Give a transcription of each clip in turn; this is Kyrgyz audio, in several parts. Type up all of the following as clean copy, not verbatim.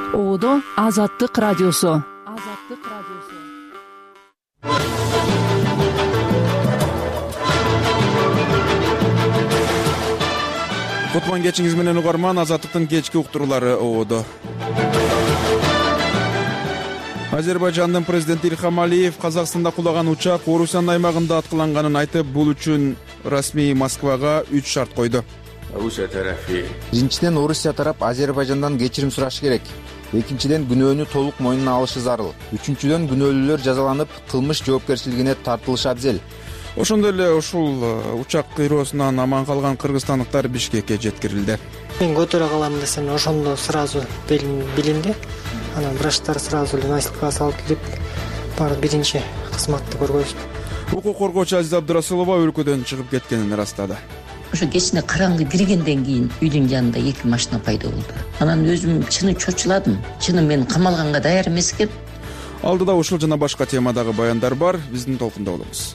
Оодо Азаттык радиосу. Кутман кечиңиз менен угарман. Азаттыктын кечки уктуруулары оодо. Азербайжандын президенти Илхам Алиев Казакстанда кулаган учак Орусиянын аймагында аткыланганын айтып, бул үчүн расмий Москвага 3 шарт койду. Биринчиден, Орусия тарап Азербайжандан кечирим сурашы керек. Экинчиден, күнөөнү толук мойнуна алышы зарыл. Үчүнчүдөн, күнөөлүүлөр жазаланып, кылмыш жоопкерчилигине тартылышы абзел. Ошондой эле ушул учак кыйроосунан аман калган кыргызстандыктар Бишкекке жеткирилди. Мен көтөрө калам десем, ошондо сразу билинди. Анан врачтар сразу эле носилкага салып кирип, барып биринчи кызматты көргөзүп. Укук коргоочу Азиза Абдырасылова өлкөдөн чыгып кеткенин ырастады. Ошо кечине караңгы киргенден кийин үйдүн жанында 2 машина пайда болду. Анан өзүм чыны чочуладым. Чыны мен камалганга даяр эмес экен. Алдыда ушул жана башка темадагы баяндар бар. Биздин толкунда болуңуз.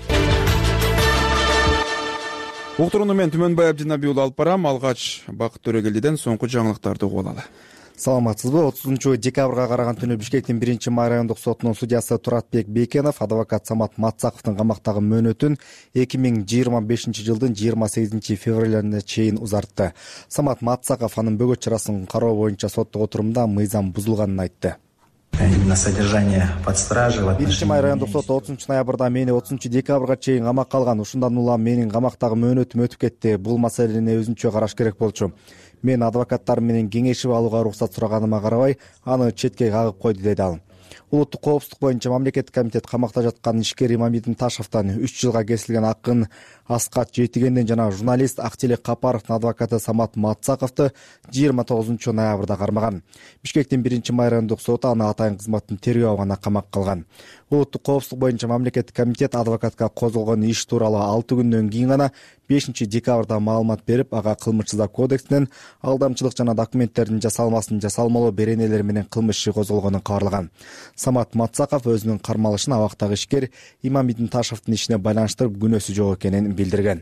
Уктурууну мен Түмөнбай Абдинабий уулу алып барам. Алгач Бакыт Төрөгелдиден соңку жаңылыктарды угуп алалы. Саламатсызбы? 30-декабрга караган түнү Бишкектин 1-май райондук сотунун судьясы Туратбек Бейкенов адвокат Самат Матсаковдун камактагы мөөнөтүн 2025 жылдын 28 февралына чейин узартты. Самат Матсаков анын бөгөт чарасын кароо боюнча соттук отурумда мыйзам бузулганын айтты. Именно содержание под стражей. 1-май райондук соту 30 ноябрда мени 30 декабрга чейин камакка алган. Ушундан улам менин камактагы мөөнөтүм өтүп кетти. Бул маселени өзүнчө караш керек болчу. Мен адвокаттар менен кеңешип алууга уруксат сураганыма карабай, аны четке кагып койду, деди ал. Улуттук коопсуздук боюнча мамлекеттик комитет камакта жаткан ишкер Имамидин Ташевтан 3 жылга кесилген акын Аскат Жетигенден жана журналист Актилек Капаровдун адвокаты Самат Матсаковду 29 ноябрда кармаган. Бишкектин 1-май райондук соту аны атайын кызматтын тергөө абагына камакка алган. Улуттук коопсуздук боюнча мамлекеттик комитет адвокатка козголгон иш тууралуу 6 күндөн кийин гана 5 декабрда маалымат берип, ага кылмыш кодексинен алдамчылык жана документтердин жасалмасын жасалмалоо беренелери менен кылмыш иши козголгонун кабарлаган. Самат Матсаков өзүнүн кармалышын абактагы ишкер Имамидин Ташевдин ишине байланыштырып күнөөсү жок экенин билдирген.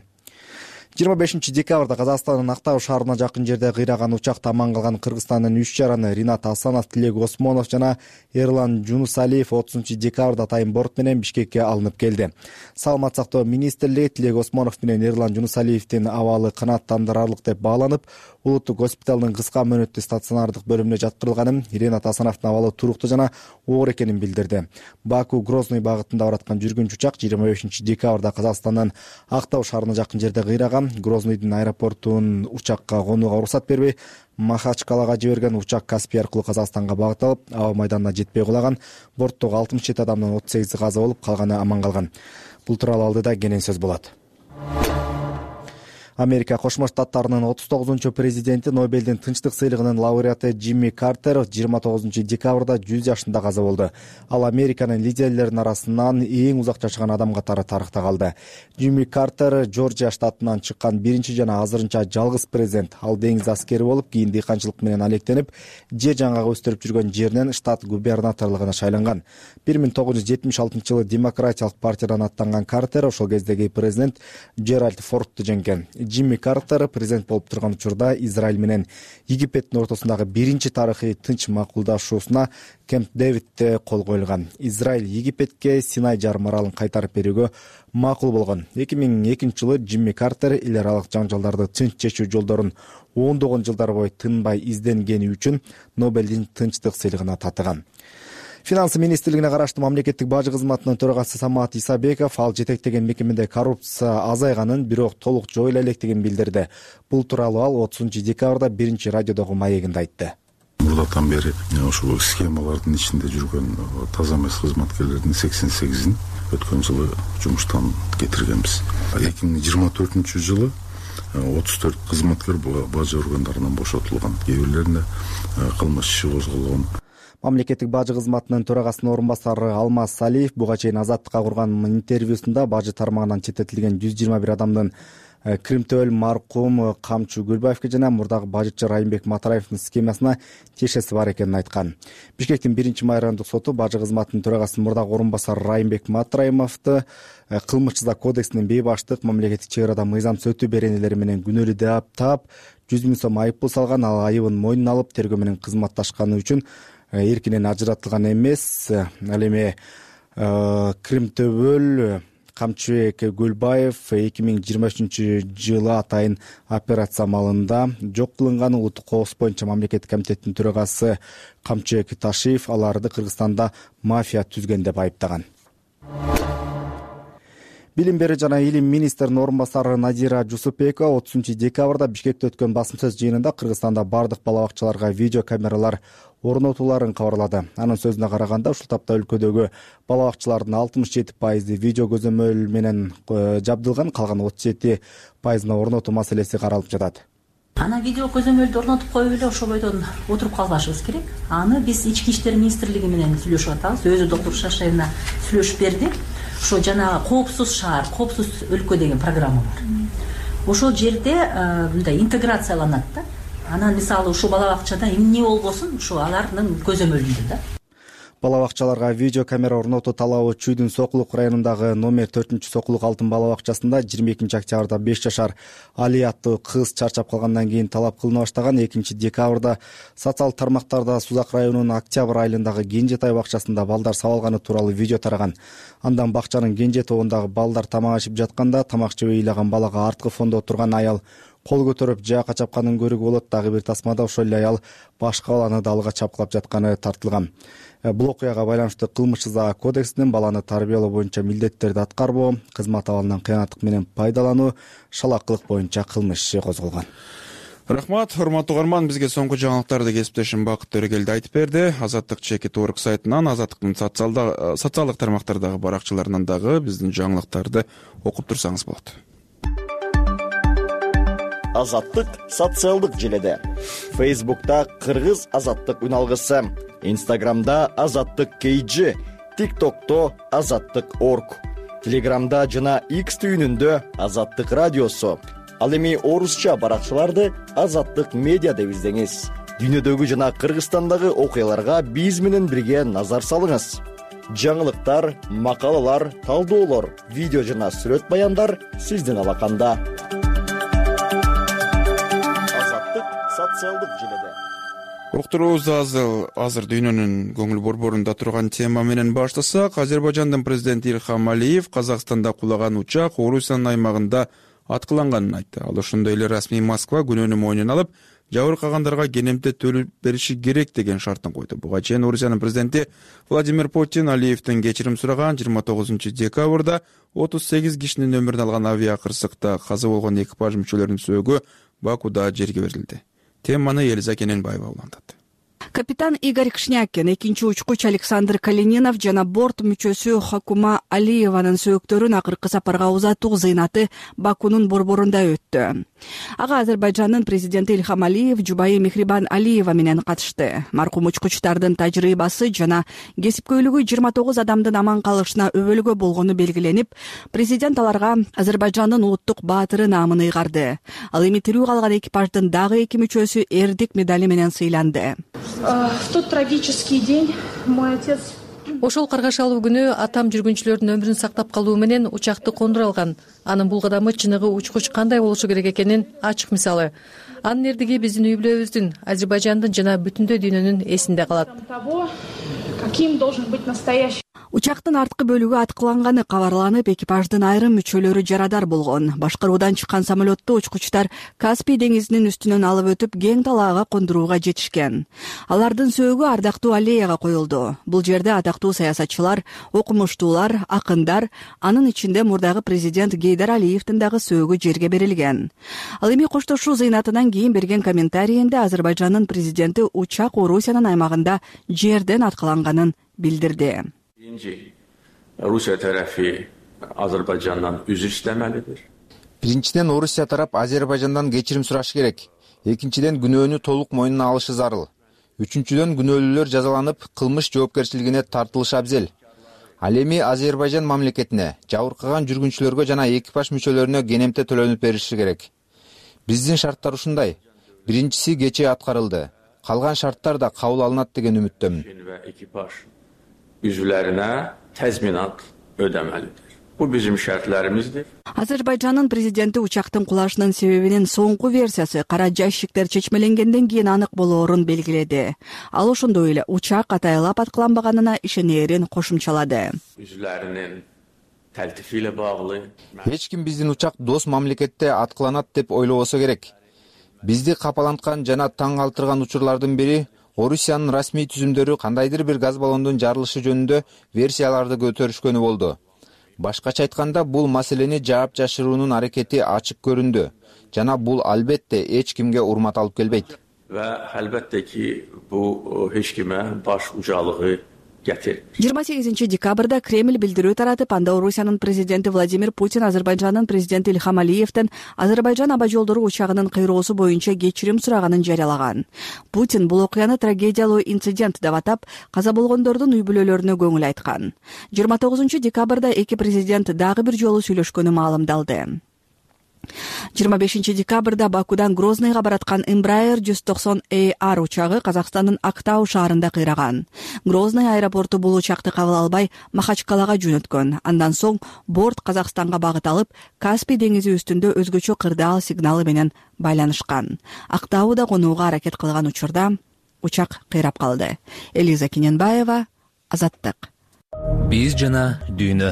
25 декабрда Казакстандын Актау шаарына жакын жерде кыйраган учакта аман калган Кыргызстандын 3 жараны Ринат Асанов, Тилек Осмонов жана Эрлан Жунусалиев 30 декабрда атайын борт менен Бишкекке алынып келди. Саламат сактоо министрлиги Тилек Осмонов менен Эрлан Жунусалиевдин абалы канааттандырарлык деп бааланып, улуттук госпиталдын кыска мөөнөттүү стационардык бөлүмүнө жаткырылганын, Ринат Асановдун абалы туруктуу жана оор экенин билдирди. Баку Грозный багытында бараткан жүргүнчү учак 25 декабрда Казакстандын Актау шаарына жакын жерде кыйраган. Грозныйдын аэропортунун учакка конууга уруксат бербей, Махачкалага жиберген учак Каспий аркылуу Казакстанга багыт алып, аба майданына жетпей кулаган. Борттогу 67 адамдын 38 каза болуп, калганы аман калган. Бул тууралуу алдыда кенен сөз болот. Америка Кошмо Штаттарынын 39-чу президенти, Нобелдин тынчтык сыйлыгынын лауреаты Джимми Картер 29 декабрда 100 жашында каза болду. Ал Американын лидерлеринин арасынан эң узак жашаган адам катары тарыхта калды. Джимми Картер Жоржия штатынан чыккан биринчи жана азырынча жалгыз президент. Ал деңиз аскери болуп, кийин дыйканчылык менен алектенип, жер жаңгак өстүрүп жүргөн жеринен штат губернаторлугуна шайланган. 1976 жылы Демократиялык партиядан аттанган Картер ошол кездеги президент Джеральд Фордту жеңген. Джимми Картер президент болуп турган учурда Израиль менен Египеттин ортосундагы биринчи тарыхый тынч макулдашуусуна Кемп Дэвидте кол коюлган. Израиль Египетке Синай жарым аралын кайтарып берүүгө макул болгон. 2002 жылы Джимми Картер эл аралык жаңжалдарды тынч чечүү жолдорун ондогон жылдар бою тынбай изденгени үчүн Нобелдин тынчтык сыйлыгына татыган. Финансы министрлигине караштуу мамлекеттик бажы кызматынын төрагасы Самат Исабеков ал жетектеген мекемеде коррупция азайганын, бирок толук жоюла электигин билдирди. Бул тууралуу ал 30 декабрда 1-радиодогу маегинде айтты. Мурдатан бери ушул схемалардын ичинде жүргөн таза эмес кызматкерлердин 88-ин өткөн жылы жумуштан кетиргенбиз. 2024 жылы 34 кызматкер бажы органдарынан бошотулган. Кээ бирлерине кылмыш иши козголгон. Мамлекеттик бажы кызматынын төрагасынын орун басары Алмаз Салиев буга чейин Азаттыкка курган интервьюсунда бажы тармагынан четтетилген 121 адамдын Кримтөбөл маркум Камчы Гүлбаевге жана мурдагы бажычы Райымбек Матараевдин схемасына тиешеси бар экенин айткан. Бишкектин 1-май райондук соту бажы кызматынын төрагасынын мурдагы орун басары Райымбек Матараевди кылмыш жаза кодексинин бейбаштык, мамлекеттик чек арада мыйзамсыз өтүү беренелери менен күнөөлүү деп таап 100 000 сом айыппул салган. Ал айыбын мойнуна алып, тергөө менен кызматташканы үчүн эркинен ажыратылган эмес. Ал эми Кримтөбөл Камчыбек Гүлбаев 2023-жылы атайын операция амалында жок кылынган улуттук коопсуздук боюнча мамлекеттик комитеттин төрагасы Камчыбек Ташиев аларды Кыргызстанда мафия түзгөн деп айыптаган. Билим берүү жана илим министринин орун басары Надира Жусупбекова 30-декабрда Бишкекте өткөн басым сөз жыйынында Кыргызстанда бардык бала бакчаларга видео камералар орнотууларын кабарлады. Анын сөзүнө караганда, ушул тапта өлкөдөгү бала бакчалардын 67% видео көзөмөл менен жабдылган, калган 37%-на орнотуу маселеси каралып жатат. Ана видео көзөмөлдү орнотуп коюп эле ошол бойдон отуруп калбашыбыз керек. Аны биз Ички иштер министрлиги менен сүйлөшүп атабыз. Өзү доктор Шашаевна сүйлөшүп берди. Ошо жанагы коопсуз шаар, коопсуз өлкө деген программа бар. Ошол жерде мындай интеграцияланат да. Анан мисалы ушул бала бакчада эмне болбосун, ушу алардын көзөмөлүндө да. Бала бакчаларга видео камера орнотуу талабы Чүйдүн Сокулук районундагы номер 4-Сокулук алтын бала бакчасында 22-октябрда 5 жашар Али аттуу кыз чарчап калгандан кийин талап кылына баштаган. 2-декабрда социалдык тармактарда Сузак районунун Октябрь айылындагы Кенжетай бакчасында балдар сабалганы тууралуу видео тараган. Андан бакчанын Кенже тобундагы балдар тамак ичип жатканда тамак жеп ыйлаган балага арткы фондо отурган аял кол көтөрүп жаакка чапканын көрүүгө болот. Дагы бир тасмада ошол эле аял башка баланы далга чапкылап жатканы тартылган. Бул окуяга байланыштуу кылмыш жаза кодексинин баланы тарбиялоо боюнча милдеттерди аткарбоо, кызмат абалынан кыянаттык менен пайдалануу, шалакылык боюнча кылмыш иши козголгон. Рахмат, урматтуу угарман, бизге соңку жаңылыктарды кесиптешим Бакыт Төрөгелди айтып берди. Азаттык Чекит.org сайтынан, Азаттыктын социалдык тармактардагы баракчаларынан дагы биздин жаңылыктарды окуп турсаңыз болот. Азаттык социалдык желеде. Фейсбукта Кыргыз Азаттык үналгысы, Инстаграмда Азаттык KG, ТикТокто Азаттык.org, Телеграмда жана X түйүнүндө Азаттык радиосу. Ал эми орусча баракчаларды Азаттык медиа деп издеңиз. Дүйнөдөгү жана Кыргызстандагы окуяларга биз менен бирге назар салыңыз. Жаңылыктар, макалалар, талдоолор, видео жана сүрөт баяндар сиздин алаканда. Социалдык желеде. Уктуруубуз азыр дүйнөнүн көңүл борборунда турган тема менен баштасак, Азербайжандын президенти Илхам Алиев Казакстанда кулаган учак Орусиянын аймагында аткыланганын айтты. Ал ошондой эле расмий Москва күнөөнү мойнуна алып, жабыркагандарга кенемте төлөп бериши керек деген шартын койду. Буга чейин Орусиянын президенти Владимир Путин Алиевдин кечирим сураган. 29-декабрда 38 кишинин өмүрүн алган авиакырсыкта каза болгон экипаж мүчөлөрүнүн сөөгү Бакуда жерге берилди. Теманы Элиза Кененбаева улантат. Капитан Игорь Кшнякин, экинчи учкуч Александр Калининов жана борт мүчөсү Хакума Алиеванын сөөктөрүн акыркы сапарга узатуу зыйнаты Бакунун борборунда өттү. Ага Азербайжандын президенти Илхам Алиев жубайы Мехрибан Алиева менен катышты. Маркум учкучтардын тажрыйбасы жана кесипкөйлүгү 29 адамдын аман калышына өбөлгө болгону белгиленип, президент аларга Азербайжандын улуттук баатыры наамын ыйгарды. Ал эми тирүү калган экипаждын дагы 2 мүчөсү эрдик медали менен сыйланды. В тот трагический день мой отец... Ошол каргашалуу күнү атам жүргүнчүлөрдүн өмүрүн сактап калуу менен учакты кондура алган. Анын бул кадамы чыныгы учкуч кандай болушу керек экенин ачык мисалы. Анын эрдиги биздин үй бүлөбүздүн, Азербайжандын жана бүтүндөй дүйнөнүн эсинде калат. Каким должен быть настоящий? Учактын арткы бөлүгү аткыланганы кабарланып, экипаждын айрым мүчөлөрү жарадар болгон. Башкаруудан чыккан самолетту учкучтар Каспий деңизинин үстүнөн алып өтүп, кең талаага кондурууга жетишкен. Алардын сөөгү ардактуу аллеяга коюлду. Бул жерде атактуу саясатчылар, окумуштуулар, акындар, анын ичинде мурдагы президент Гейдар Алиевдин дагы сөөгү жерге берилген. Ал эми коштошуу зыйнатынан кийин берген комментарийинде Азербайжандын президенти учак Орусиянын аймагында жерден аткыланганын билдирди. Rusiya tərəfi Azərbaycandan üzr istəməlidir. Биринчиден, Орусия тарап Азербайжандан кечирим сурашы керек. Экинчиден, күнөөнү толук мойнуна алышы зарыл. Үчүнчүдөн, күнөөлүүлөр жазаланып, кылмыш жоопкерчилигине тартылышы абзел. Ал эми Азербайжан мамлекетине, жабыркаган жүргүнчүлөргө жана экипаж мүчөлөрүнө кенемте төлөнүп бериши керек. Биздин шарттар ушундай. Биринчиси кечээ аткарылды. Калган шарттар да кабыл алынат деген үмүттөмүн. Ekipaj üzvlərinə təzminat ödəməlidir. Bu bizim şərtlərimizdir. Азербайжандын президенти учактын кулашынын себебинин соңку версиясы кара жайшиктер чечмеленгенден кийин анык болоорун белгиледи. Ал ошондой эле учак атайлап аткыланбаганына ишенерин кошумчалады. Üzvlərinin təltifi ilə bağlı Эч ким биздин учак дос мамлекетте аткыланат деп ойлобосо керек. Бизди капаланткан жана таң калтырган учурлардын бири Орусиянын расмий түзүмдөрү кандайдыр бир газ баллондун жарылышы жөнүндө версияларды көтөрүшкөнү болду. Башкача айтканда, бул маселени жаап жашыруунун аракети ачык көрүндү жана бул албетте эч кимге урмат алып келбейт. Və əlbəttə ki, bu heç kimə baş ucalığı gətirmir. 28 декабрда Кремль билдирүү таратып, анда Орусиянын президенти Владимир Путин Азербайжандын президенти Ильхам Алиевден Азербайжан аба жолдору учагынын кыйроосу боюнча кечирим сураганын жарыялаган. Путин бул окуяны трагедиялуу инцидент деп атап, каза болгондордун үй бүлөлөрүнө көңүл айткан. 29 декабрда эки президент дагы бир жолу сүйлөшкөнү маалымдалды. 25 декабрда Бакудан Грозныйга бараткан Embraer 190AR учагы Казакстандын Актау шаарында кыйраган. Грозный аэропорту бул учакты кабыл албай Махачкалага жөнөткөн. Андан соң борт Казакстанга багыт алып, Каспий деңизи үстүндө өзгөчө кырдаал сигналы менен байланышкан. Актауда конууга аракет кылган учурда учак кыйрап калды. Элиза Кененбаева, Азаттык. Биз жана дүйнө.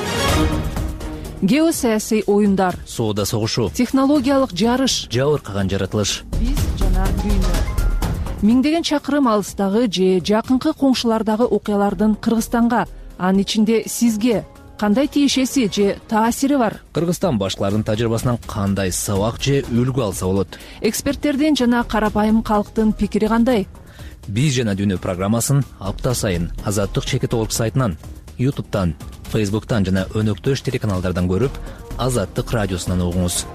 Геосаясий оюндар, соода согушу, технологиялык жарыш, жабыркаган жаратылыш. Биз жана дүйнө. Миңдеген чакырым алыстагы же жакынкы коңшулардагы окуялардын Кыргызстанга, анын ичинде сизге кандай тиешеси же таасири бар? Кыргызстан башкаларынын тажрыйбасынан кандай сабак же үлгү алса болот? Эксперттердин жана карапайым калктын пикири кандай? Биз жана дүйнө программасын апта сайын Азаттык чекит орг сайтынан, YouTube'дан, Facebook'tan жана өнөктөш телеканалдардан көрүп, Азаттык радиосунан угуңуз.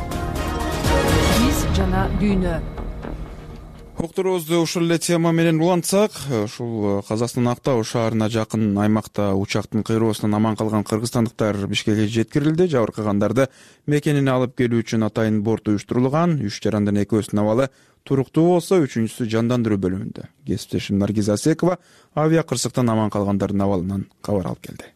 Биз жана дүйнө. Уктуруубузду ушул эле тема менен улантсак, ушул Казакстандын Актау шаарына жакын аймакта учактын кыйроосунан аман калган кыргызстандыктар Бишкекке жеткирилди. Жабыркагандарды мекенине алып келүү үчүн атайын борт уюштурулган. 3 жарандан экөөсүнүн абалы туруктуу болсо, үчүнчүсү жандандыруу бөлүмүндө. Кесиптешим Наргиза Асекова авиа кырсыктан аман калгандардын абалынан кабар алып келди.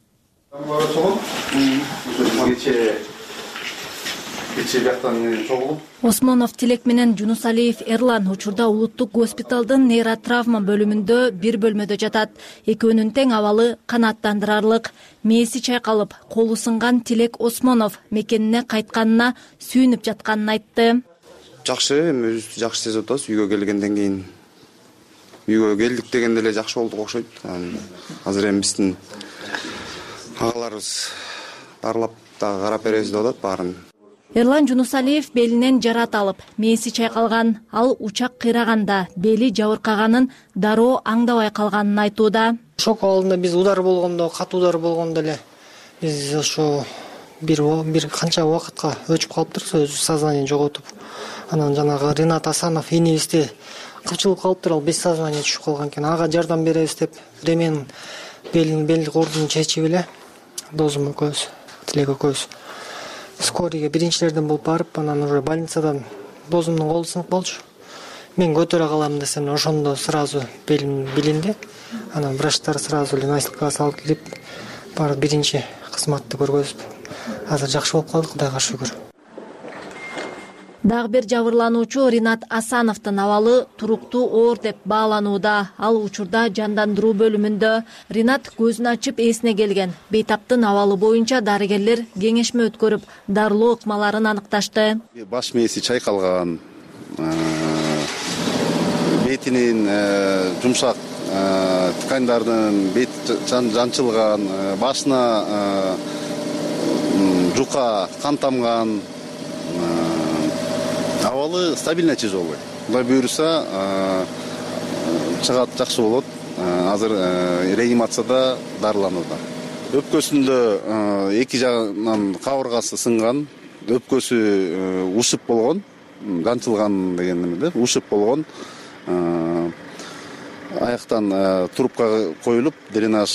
Осмонов Тилек менен Жунусалиев Эрлан учурда улуттук госпиталдын нейротравма бөлүмүндө бир бөлмөдө жатат. Экөөнүн тең абалы канааттандырарлык. Мээси чайкалып, колу сынган Тилек Осмонов мекенине кайтканына сүйүнүп жатканын айтты. Жакшы, эми өзүбүздү жакшы сезип атабыз. Үйгө келгенден кийин үйгө келдик дегенде эле жакшы болдук окшойт. Азыр эми биздин агаларыбыз дарылап дагы карап беребиз деп атат баарын. Эрлан Жунусалиев белинен жарат алып, мээси чайкалган. Ал учак кыйраганда бели жабыркаганын дароо аңдабай калганын айтууда. Шок алдында биз удар болгондо, катуу удар болгондо эле биз ошо бир канча убакытка өчүп калыптырбыз, өз сознание жоготуп. Анан жанагы Ринат Асанов энебизди кылчылып калыптыр, ал без сознания түшүп калган экен. Ага жардам беребиз деп ремен бел кордун чечип эле досум экөөбүз, Тилек экөөбүз скорыйга биринчилерден болуп барып, анан уже больницадан досумдун колу сынып болчу. Мен көтөрө калам десем, ошондо сразу белим билинди. Анан врачтар сразу эле носилкага салып келип, барып биринчи кызматты көргөзүп, азыр жакшы болуп калдык, Кудайга шүгүр. Дагы бир жабырлануучу Ринат Асановдун абалы туруктуу оор деп бааланууда. Ал учурда жандандыруу бөлүмүндө. Ринат көзүн ачып эсине келген. Бейтаптын абалы боюнча дарыгерлер кеңешме өткөрүп, дарылоо ыкмаларын аныкташты. Баш мээси чайкалган, бетинин жумшак ткандардын бет жанчылган, башына жука кан тамган, абалы стабильно тяжелый. Кудай буюрса чыгат, жакшы болот. Азыр реанимацияда дарыланууда. Өпкөсүндө эки жагынан кабыргасы сынган, өпкөсү ушуп болгон, жанчылган деген эмеде, ушуп болгон. Аяктан трубка коюлуп, дренаж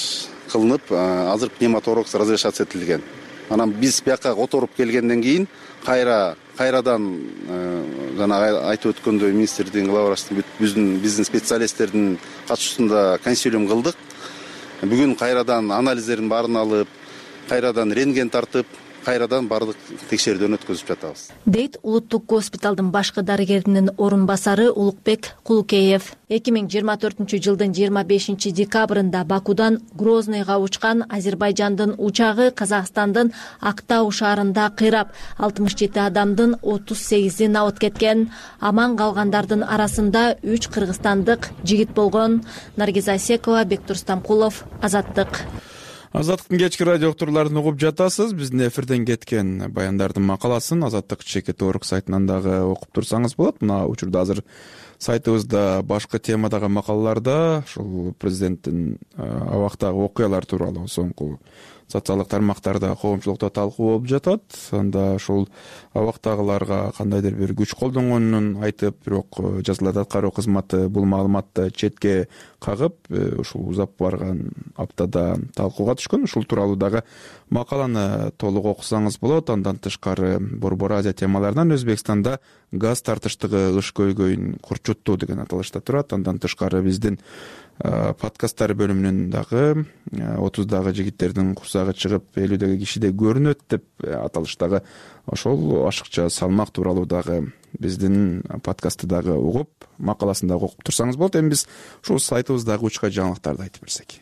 кылынып азыр пневмоторакс разрешация этилген. Анан биз бияка которуп келгенден кийин кайрадан жана айтып өткөндөй министрдин главврачтын биздин специалисттердин катышуусунда консилиум кылдык. Бүгүн кайрадан анализдердин баарын алып, кайрадан рентген тартып, кайрадан баардык текшерүүдөн өткөзүп жатабыз, дейт улуттук госпиталдын башкы дарыгеринин орун басары Улукбек Кулукеев. 2024 жылдын 25 декабрында Бакудан Грознойго учкан Азербайжандын учагы Казакстандын Актау шаарында кыйрап, 67 адамдын 38и абыт кеткен. Аман калгандардын арасында 3 кыргызстандык жигит болгон. Наргиза Асекова, Бектур Стамкулов, Азаттык. Азаттыктын кечки радио уктурууларын угуп жатасыз. Биздин эфирден кеткен баяндардын макаласын Азаттык ЧК.org сайтынан дагы окуп турсаңыз болот. Мына учурда азыр сайтыбызда башка темадагы макалаларда ушул президенттин абактагы окуялар тууралуу соңку социалдык тармактарда коомчулукта талкуу болуп жатат. Анда ушул абактагыларга кандайдыр бир күч колдонгонун айтып, бирок жазалат аткаруу кызматы бул маалыматты четке кагып, ушул узап барган аптада талкууга түшкөн. Ушул тууралуу дагы макаланы толук окусаңыз болот. Андан тышкары Борбор Азия темаларынан Өзбекстанда газ тартыштыгы ыш көйгөйүн курчуттуу деген аталышта турат. Андан тышкары биздин подкасттар бөлүмүнүн дагы 30дагы жигиттердин курсагы чыгып 50деги кишиде көрүнөт деп аталыштагы ошол ашыкча салмак тууралуу дагы биздин подкастты дагы угуп, макаласын дагы окуп турсаңыз болот. Эми биз ушул сайтыбыздагы учка жаңылыктарды айтып берсек.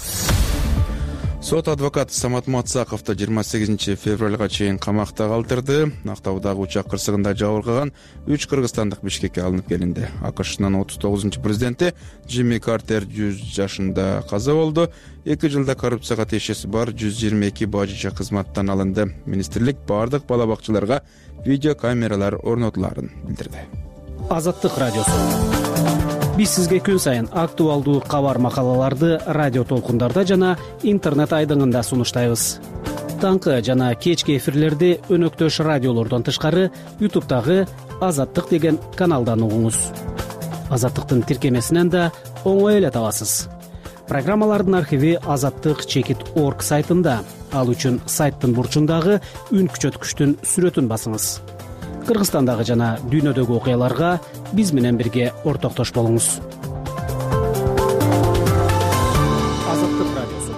Сот адвокаты Самат Мацаковду 28 февралга чейин камакта калтырды. Актаудагы учак кырсыгында жабыркаган 3 кыргызстандык Бишкекке алынып келинди. АКШнын 39-президенти Джимми Картер 100 жашында каза болду. 2 жылда коррупцияга тиешеси бар 122 бажыча кызматтан алынды. Министрлик бардык бала бакчаларга видео камералар орнотуларын билдирди. Азаттык радиосу. Биз сизге күн сайын актуалдуу кабар макалаларды радио толкундарда жана интернет айдыңында сунуштайбыз. Таңкы жана кечки эфирлерди өнөктөш радиолордон тышкары YouTube'дагы Азаттык деген каналдан угуңуз. Азаттыктын тиркемесинен да оңой эле табасыз. Программалардын архиви Азаттык ЧК.org сайтында. Ал үчүн сайттын бурчундагы үн күчөткүчтүн сүрөтүн басыңыз. Кыргызстандагы жана дүйнөдөгү окуяларга биз менен бирге ортоктош болуңуз. Азаттык радиосу.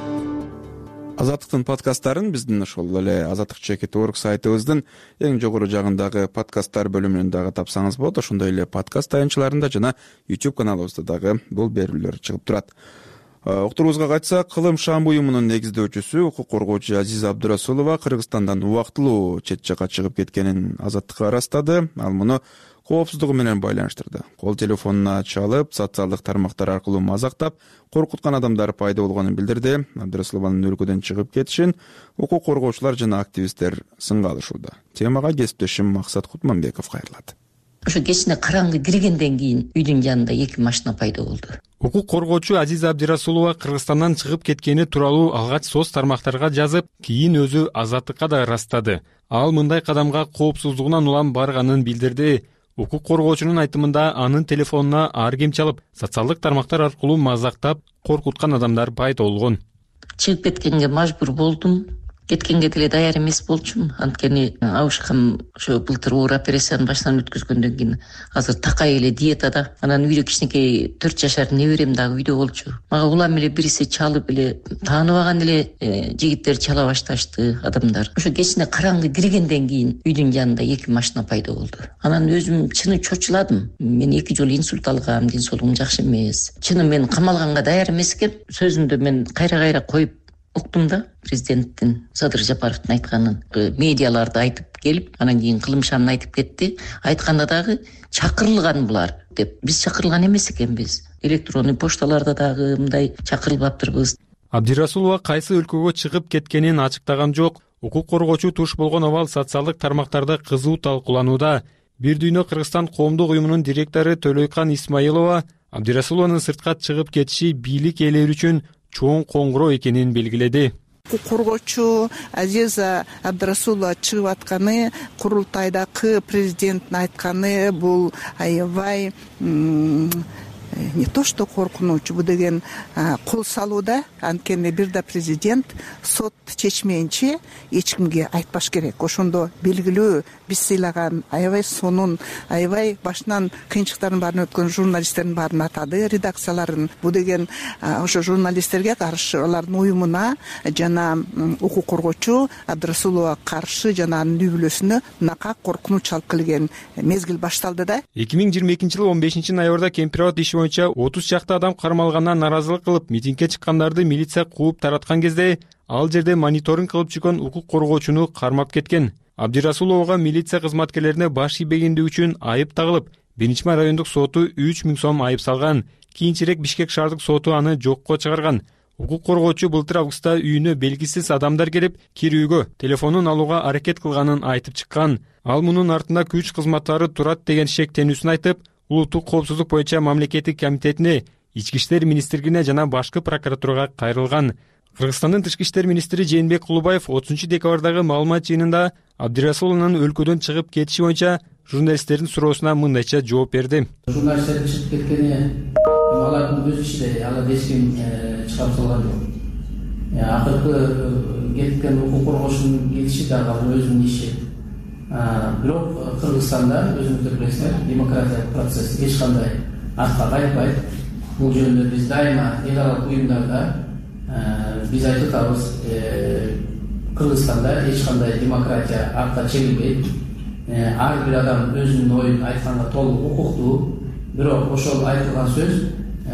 Азаттыктын подкасттарын биздин ошол эле Азаттык ЧК.org сайтыбыздын эң жогору жагындагы подкасттар бөлүмүнөн дагы тапсаңыз болот. Ошондой эле подкаст таянчыларында жана YouTube каналыбызда дагы бул берүүлөр чыгып турат. Уктуруубузга кайтсак, Кылым Шамбы уюмунун негиздөөчүсү, укук коргоочу Азиза Абдырасулова Кыргызстандан убактылуу чет жакка чыгып кеткенин Азаттыкка ырастады. Ал муну коопсуздугу менен байланыштырды. Кол телефонуна чалып, социалдык тармактар аркылуу мазактап, коркуткан адамдар пайда болгонун билдирди. Абдырасулованын өлкөдөн чыгып кетишин укук коргоочулар жана активисттер сынга алышууда. Темага кесиптешим Максат Кутманбеков кайрылат. Ошо кечине караңгы киргенден кийин үйдүн жанында 2 машина пайда болду. Укук коргоочу Азиза Абдырасулова Кыргызстандан чыгып кеткени тууралуу алгач соц тармактарга жазып, кийин өзү Азаттыкка да ырастады. Ал мындай кадамга коопсуздугунан улам барганын билдирди. Укук коргоочунун айтымында анын телефонуна ар ким чалып, социалдык тармактар аркылуу мазактап, коркуткан адамдар пайда болгон. Чыгып кеткенге мажбур болдум. Кеткенге деле даяр эмес болчумун. Анткени абышкам ошо былтыр оор операцияны баштан өткөзгөндөн кийин азыр такай эле диетада. Анан үйдө кичинекей 4 жашар неберем дагы үйдө болчу. Мага улам эле бириси чалып эле тааныбаган эле жигиттер чала башташты адамдар. Ошо кечине караңгы киргенден кийин үйдүн жанында 2 машина пайда болду. Анан өзүм чыны чочуладым. Мен 2 жолу инсульт алгам, ден соолугум жакшы эмес. Чыны мен камалганга даяр эмес экен. Сөзүмдү мен кайра коюп уктум да, президенттин Садыр Жапаровдун айтканын медиаларда айтып келип, анан кийин Кылым Шамын айтып кетти. Айтканда дагы чакырылган булар деп. Биз чакырылган эмес экенбиз. Электронный пошталарда дагы мындай чакырылбаптырбыз. Абдырасулова кайсы өлкөгө чыгып кеткенин ачыктаган жок. Укук коргоочу туш болгон абал социалдык тармактарда кызуу талкууланууда. Бир дүйнө Кыргызстан коомдук уюмунун директору Төлөйкан Исмаилова Абдырасулованын сыртка чыгып кетиши бийлик ээлери үчүн чоң коңгуроо экенин белгиледи. Укук коргоочу Азиза Абдырасулова чыгып атканы, курултайдагы президенттин айтканы бул аябай не то что коркунуч, бул деген кол салууда. Анткени бир да президент сот чечмейинче эч кимге айтпаш керек. Ошондо белгилүү биз сыйлаган аябай сонун, аябай башынан кыйынчылыктардын баарын өткөн журналисттердин баарын атады, редакцияларын. Бул деген ошо журналисттерге каршы, алардын уюмуна жана укук коргоочу Абдрасулова каршы жана анын үй бүлөсүнө мынакай коркунуч алып келген мезгил башталды да. 2022-жылы 15-ноябрда Кемпирабад иши боюнча 30 чакты адам кармалганына нааразылык кылып митингге чыккандарды милиция кууп тараткан кезде ал жерде мониторинг кылып жүргөн укук коргоочуну кармап кеткен. Абдирасуловага милиция кызматкерлерине баш ийбегендиги үчүн айып тагылып, 1-Май райондук соту 3000 сом айып салган. Кийинчерээк Бишкек шаардык соту аны жокко чыгарган. Укук коргоочу былтыр августта үйүнө белгисиз адамдар келип, кирүүгө, телефонун алууга аракет кылганын айтып чыккан. Ал мунун артында күч кызматтары турат деген шектенүүсүн айтып, улуттук коопсуздук боюнча мамлекеттик комитетине, Ички иштер министрлигине жана башкы прокуратурага кайрылган. Кыргызстандын тышкы иштер министри Жээнбек Кулубаев 30-декабрдагы маалымат жыйынында Абдирасуловдун өлкөдөн чыгып кетиши боюнча журналисттердин суроосуна мындайча жооп берди. Журналисттердин чыгып кеткени алардын өз иши, алар эч ким чыгарып салган жок. Акыркы кеткен укук коргоочунун кетиши дагы өзүнүн иши. Бирок Кыргызстанда өзүңүздөр билесиңер, демократиялык процесс эч кандай артка кайтпайт. Бул жөнүндө биз дайыма эл аралык уюмдарда биз айтып атабыз, Кыргызстанда эч кандай демократия артка чегилбейт. Ар бир адам өзүнүн оюн айтканга толук укуктуу. Бирок ошол айтылган сөз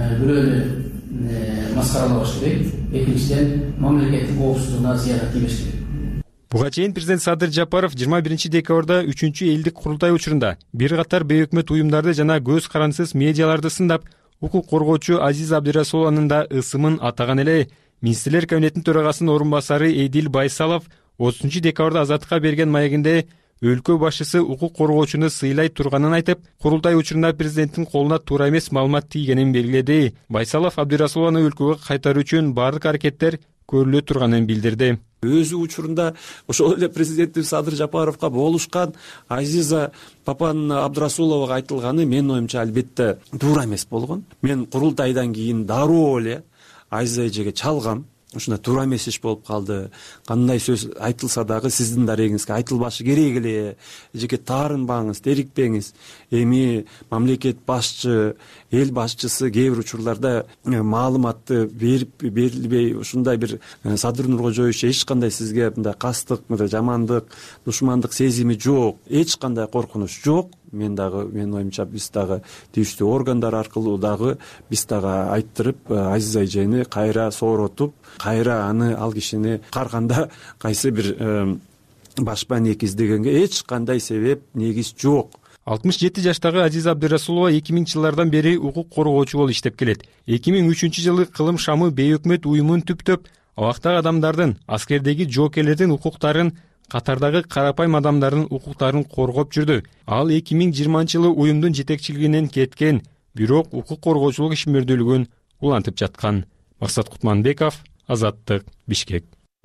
бирөөнү маскаралабаш керек. Экинчиден, мамлекеттин коопсуздугуна зыян тийбеш керек. Буга чейин президент Садыр Жапаров 21-декабрда 3-элдик курултай учурунда бир катар бейөкмөт уюмдарды жана көз карансыз медиаларды сындап, укук коргоочу Азиза Абдирасулованын да ысымын атаган эле. Министрлер кабинетинин төрагасынын орун басары Эдил Байсалов 30-декабрда Азаттыкка берген маегинде өлкө башчысы укук коргоочуну сыйлай турганын айтып, курултай учурунда президенттин колуна туура эмес маалымат тийгенин белгиледи. Байсалов Абдирасулованы өлкөгө кайтаруу үчүн бардык аракеттер көрүлө турганын билдирди. Өзү учурунда ошол эле президентибиз Садыр Жапаровго болушкан Азиза папанын Абдрасуловага айтылганы менин оюмча албетте туура эмес болгон. Мен курултайдан кийин дароо эле Азиза эжеге чалгам. Ушундай туура эмес иш болуп калды. Кандай сөз айтылса дагы сиздин дарегиңизге айтылбашы керек эле. Эжеге таарынбаңыз, дерикпеңиз. Эми мамлекет башчы, эл башчысы кээ бир учурларда маалыматты берилбей, ушундай бир Садыр Нуркожоевич эч кандай сизге мындай кастык, мындай жамандык, душмандык сезими жок, эч кандай коркунуч жок. Менин оюмча биз дагы тийиштүү органдар аркылуу дагы биз дагы айттырып, Азиза эжени кайра сооротуп, кайра ал кишини карганда кайсы бир башпа негиз дегенге эч кандай себеп, негиз жок. 67 жаштагы Азиза Абдирасулова 2000-жылдардан бери укук коргоочу болуп иштеп келет. 2003-жылы Кылым Шамы бейөкмөт уюмун түптөп, абактагы адамдардын, аскердеги жоокерлердин укуктарын, катардагы карапайым адамдардын укуктарын коргоп жүрдү. Ал 2020-жылы уюмдун жетекчилигинен кеткен, бирок укук коргоочулук ишмердүүлүгүн улантып жаткан. Максат Кутманбеков, Азаттык, Бишкек.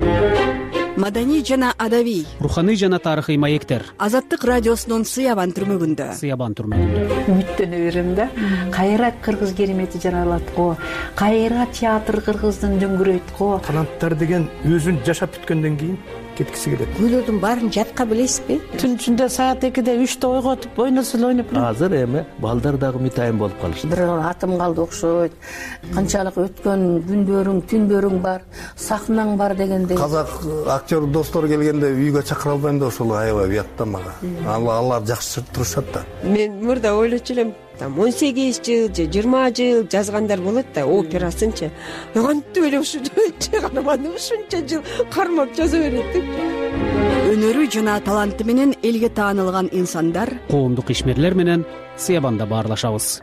Маданий жана адабий, руханий жана тарыхый маектер. Азаттык радиосунун Сыябан түрмөгүндө. Үмүттөнө берем да. Кайра кыргыз керемети жаралат го. Кайра театр кыргыздын дөңгөрөйт го. Таланттар деген өзүн жашап бүткөндөн кийин кеткиси келет. Күйлөрдүн баарын жатка билесизби? Түн ичинде саат 2-де 3-те ойготуп ойносол ойноп. Азыр эми балдар дагы митайым болуп калышты. Бир атым калды окшойт. Канчалык өткөн күндөрүң, түндөрүң бар, сахнаң бар дегендей. Казак актер достор келгенде үйгө чакыра албайм да ошол аябай уятта мага. Алар жакшы турушат да. Мен мурда ойлочу элем, 18 жыл же 20 жыл жазгандар болот да, операсынчы. Кантип эле ушу чыгарманы ушунча жыл кармап жаза берет деп. Өнөрү жана таланты менен элге таанылган инсандар коомдук ишмерлер менен Сыябанда баарлашабыз.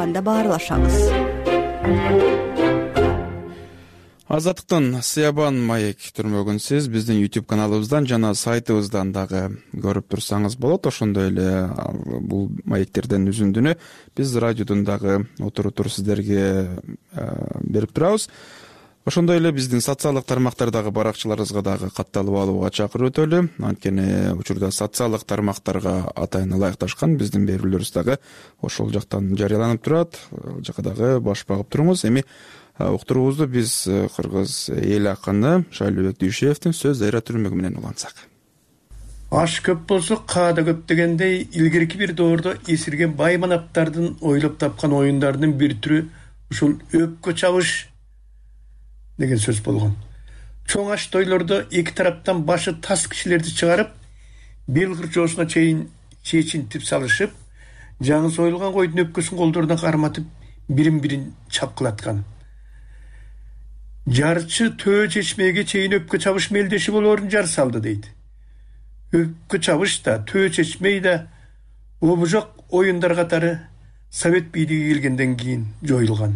Азаттыктын Сыябан маек түрмөгүн сиз биздин YouTube каналыбыздан жана сайтыбыздан дагы көрүп турсаңыз болот. Ошондой эле бул маектерден үзүндүнү биз радиодон дагы отуруп туруп сиздерге берип турабыз. Ошондой эле биздин социалдык тармактардагы баракчыларыбызга дагы катталып алууга чакырып өтөлү. Анткени учурда социалдык тармактарга атайын ылайыкташкан биздин берүүлөрүбүз дагы ошол жактан жарыяланып турат. Ал жака дагы баш багып туруңуз. Эми уктуруубузду биз кыргыз эл акыны Шайлообек Дүйшеевдин сөз дайра түрмөгү менен улантсак. Аш көп болсо каада көп дегендей, илгерки бир доордо эсирген бай манаптардын ойлоп тапкан оюндардын бир түрү ушул өпкө чабыш деген сөз болгон. Чоң аш тойлордо эки тараптан башы тас кишилерди чыгарып, бел кырчоосуна чейин чечинтип салышып, жаңы союлган койдун өпкөсүн колдоруна карматып, бирин-бирин чапкылаткан. Жарчы төө чечмеге чейин өпкө чабыш мелдеши болоорун жар салды дейт. Өпкө чабыш да, төө чечмей да обужок оюндар катары Совет бийлиги келгенден кийин жоюлган.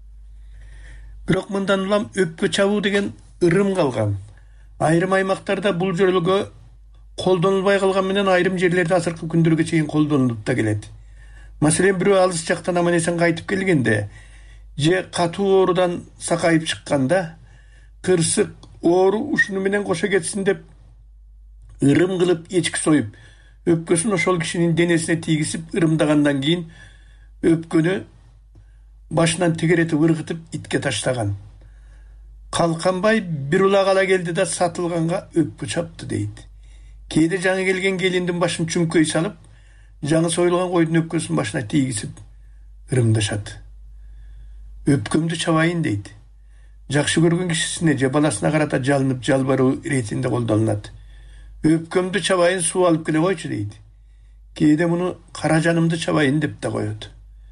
Бирок мындан улам өпкө чабуу деген ырым калган. Айрым аймактарда бул жөрөлгө колдонулбай калган менен айрым жерлерде азыркы күндөргө чейин колдонулуп да келет. Маселен, бирөө алыс жактан аман-эсен кайтып келгенде же катуу оорудан сакайып чыкканда кырсык оору ушуну менен кошо кетсин деп ырым кылып эчки союп, өпкөсүн ошол кишинин денесине тийгизип ырымдагандан кийин өпкөнү башынан тегеретип ыргытып итке таштаган. Калканбай бир улак ала келди да сатылганга өпкө чапты дейт. Кээде жаңы келген келиндин башын чүмкөй салып, жаңы союлган койдун өпкөсүн башына тийгизип ырымдашат. Өпкөмдү чабайын дейт. Жакшы көргөн кишисине же баласына карата жалынып жалбаруу иретинде колдонулат. Өпкөмдү чабайын, суу алып келе койчу дейт. Кээде муну кара жанымды чабайын деп да коет.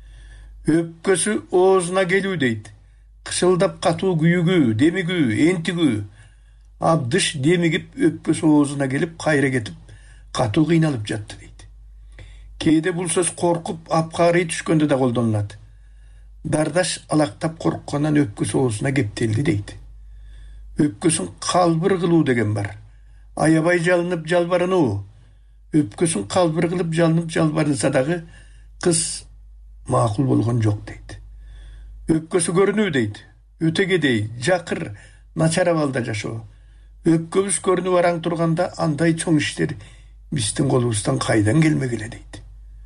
Өпкөсү оозуна келүү дейт. Кышылдап катуу күйүгүү, демигүү, энтигүү. Абдыш демигип өпкөсү оозуна келип, кайра кетип, катуу кыйналып жатты дейт. Кээде бул сөз коркуп, апкаарый түшкөндө да колдонулат. Дардаш алактап корккандан өпкөсү оозуна кептелди дейт. Өпкөсүн калбыр кылуу деген бар. Аябай жалынып жалбарынуу. Өпкөсүн калбыр кылып жалынып жалбарынса дагы кыз макул болгон жок дейт. Өпкөсү көрүнүү дейт. Өтөгедей, жакыр, начар абалда жашоо. Өпкөбүз көрүнүп араң турганда андай чоң иштер биздин колубуздан кайдан келмегиле дейт.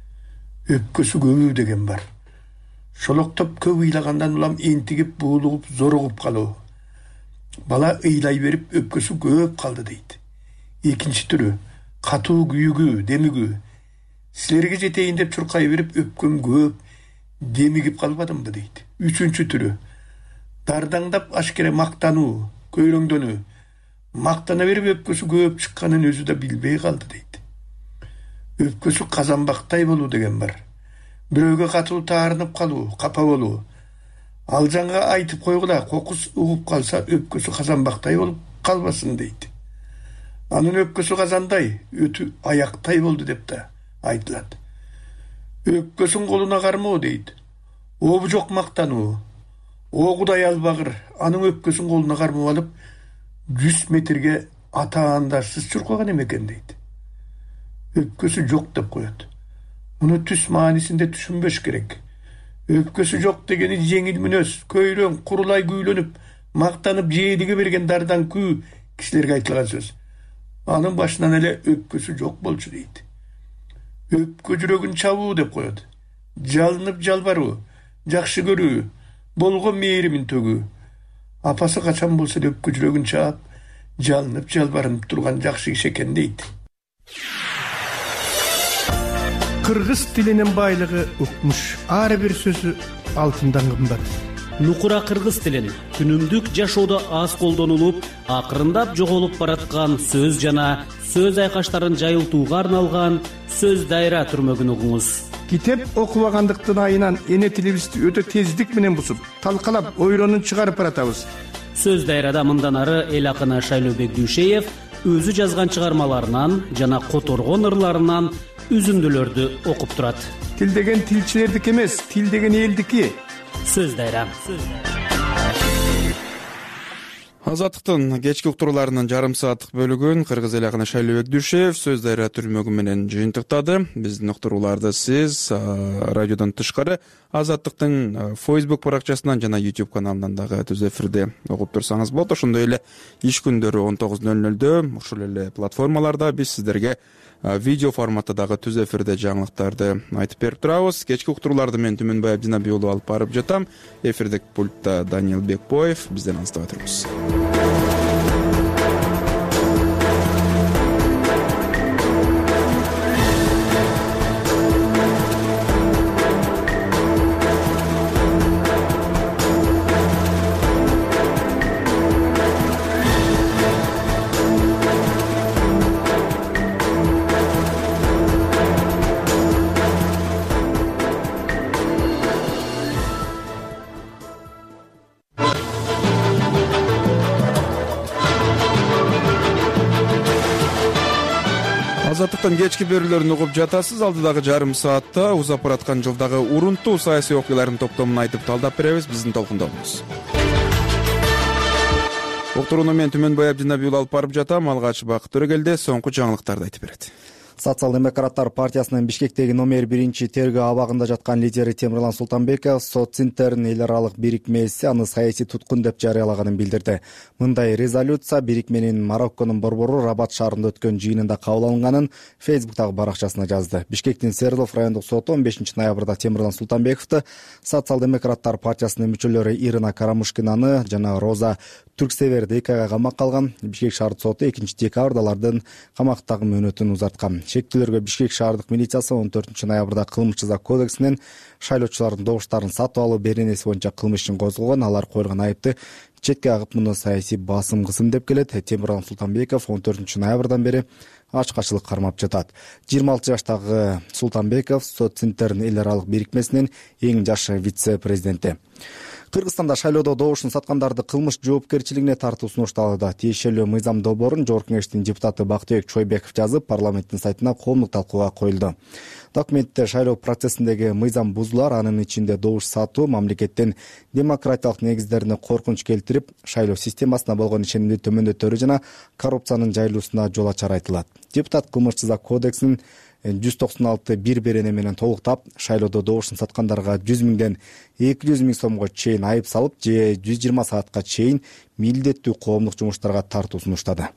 Өпкөсү көбүү деген бар. Шолоктоп көп ыйлагандан улам энтигип, буулугуп, зоругуп калуу. Бала ыйлай берип өпкөсү көп калды дейт. Экинчи түрү катуу күйүгүү, демигүү. Силерге жетейин деп чуркай берип өпкөм көп, демигип калбадымбы дейт. Үчүнчү түрү дардаңдап ашкере мактануу, көйрөңдөнүү. Мактана берип өпкөсү көп чыкканын өзү да билбей калды дейт. Өпкөсү казанбактай болуу деген бар. Бирөөгө катуу таарынып калуу, капа болуу. Алжанга айтып койгула, кокус угуп калса өпкөсү казанбактай болуп калбасын дейт. Анын өпкөсү казандай, өтү аяктай болду деп да айтылат. Өпкөсүн колуна кармоо дейт. Обу жок мактануу. О Кудай албагыр, анын өпкөсүн колуна кармап алып 100 метрге атаандарсыз чуркаган эмекен дейт. Өпкөсү жок деп коет. Муну түс маанисинде түшүнбөш керек. Өпкөсү жок дегени жеңил мүнөз, көйрөң, курулай күүлөнүп, мактанып жээдиге берген дардан күү кишилерге айтылган сөз. Анын башынан эле өпкөсү жок болчу дейт. Өпкө жүрөгүн чабуу деп коет. Жалынып жалбаруу, жакшы көрүү, болгон мээримин төгүү. Апасы качан болсо да өпкө жүрөгүн чаап, жалынып жалбарынып турган жакшы киши экен дейт. Кыргыз тилинин байлыгы укмуш. Ар бир сөзү алтындан кымбат. Нукура кыргыз тилин күнүмдүк жашоодо аз колдонулуп, акырындап жоголуп бараткан сөз жана сөз айкаштарын жайылтууга арналган сөз дайра түрмөгүн угуңуз. Китеп окубагандыктын айынан эне тилибизди өтө тездик менен бусуп, талкалап, ойронун чыгарып баратабыз. Сөз дайрада мындан ары эл акыны Шайлообек Дүйшеев өзү жазган чыгармаларынан жана которгон ырларынан үзүндүлөрдү окуп турат. Тил деген тилчилердики эмес, тил деген элдики. Сөз дайра. Азаттыктын кечки уктурууларынын жарым сааттык бөлүгүн кыргыз эл акыны Шайлообек Дүйшев сөз дарыя түрмөгү менен жыйынтыктады. Биздин уктурууларды сиз радиодон тышкары Азаттыктын Facebook баракчасынан жана YouTube каналынан дагы түз эфирде угуп турсаңыз болот. Ошондой эле иш күндөрү 19:00 ушул эле платформаларда биз сиздерге видео форматта дагы түз эфирде жаңылыктарды айтып берип турабыз. Кечки уктурууларды мен Түмөнбай Абдинабий уулу алып барып жатам. Эфирдик пультта Даниил Бекбоев. Бизден алыстабай туруңуз. Азаттыктын кечки берүүлөрүн угуп жатасыз. Алдыдагы жарым саатта узап бараткан жылдагы урунттуу саясий окуялардын топтомун айтып талдап беребиз. Биздин толкунда болуңуз. Уктурууну мен Түмөнбай Абдинабий уулу алып барып жатам. Алгач Бакыт Төрөгелди соңку жаңылыктарды айтып берет. Социал-демократтар партиясынын Бишкектеги номер 1 тергөө абагында жаткан лидери Темирлан Султанбеков Социнтердин эл аралык бирикмеси аны саясий туткун деп жарыялаганын билдирди. Мындай резолюция бирикменин Марокконун борбору Рабат шаарында өткөн жыйынында кабыл алынганын Фейсбуктагы баракчасына жазды. Бишкектин Свердлов райондук соту 15 ноябрда Темирлан Султанбековду Социал-демократтар партиясынын мүчөлөрү Ирина Карамушкинаны жана Роза Түрксеверди 2 айга камакка алган. Бишкек шаардык соту 2 декабрда алардын камактагы мөөнөтүн узарткан. Шектүүлөргө Бишкек шаардык милициясы 14 ноябрда кылмыш жаза кодексинен шайлоочулардын добуштарын сатып алуу беренеси боюнча кылмыш ишин козгогон. Алар коюлган айыпты четке агып муну саясий басым кысым деп келет. Темирлан Султанбеков 14 ноябрдан бери ачкачылык кармап жатат. 26 жаштагы Султанбеков Социнтердин эл аралык бирикмесинин эң жаш вице-президенти. Кыргызстанда шайлоодо добушун саткандарды кылмыш жоопкерчилигине тартуу сунушталды. Тиешелүү мыйзам долбоорун Жогорку Кеңештин депутаты Бактыбек Чойбеков жазып, парламенттин сайтына коомдук талкууга коюлду. Документте шайлоо процессиндеги мыйзам бузуулар, анын ичинде добуш сатуу мамлекеттин демократиялык негиздерине коркунуч келтирип, шайлоо системасына болгон ишенимди төмөндөтөрү жана коррупциянын жайылуусуна жол ачары айтылат. Депутат кылмыш жаза кодексинин 196 берене менен толуктап, шайлоодо добушун саткандарга 100 миңден 200 миң сомго чейин айып салып, же 120 саатка чейин милдеттүү коомдук жумуштарга тартуу сунуштады.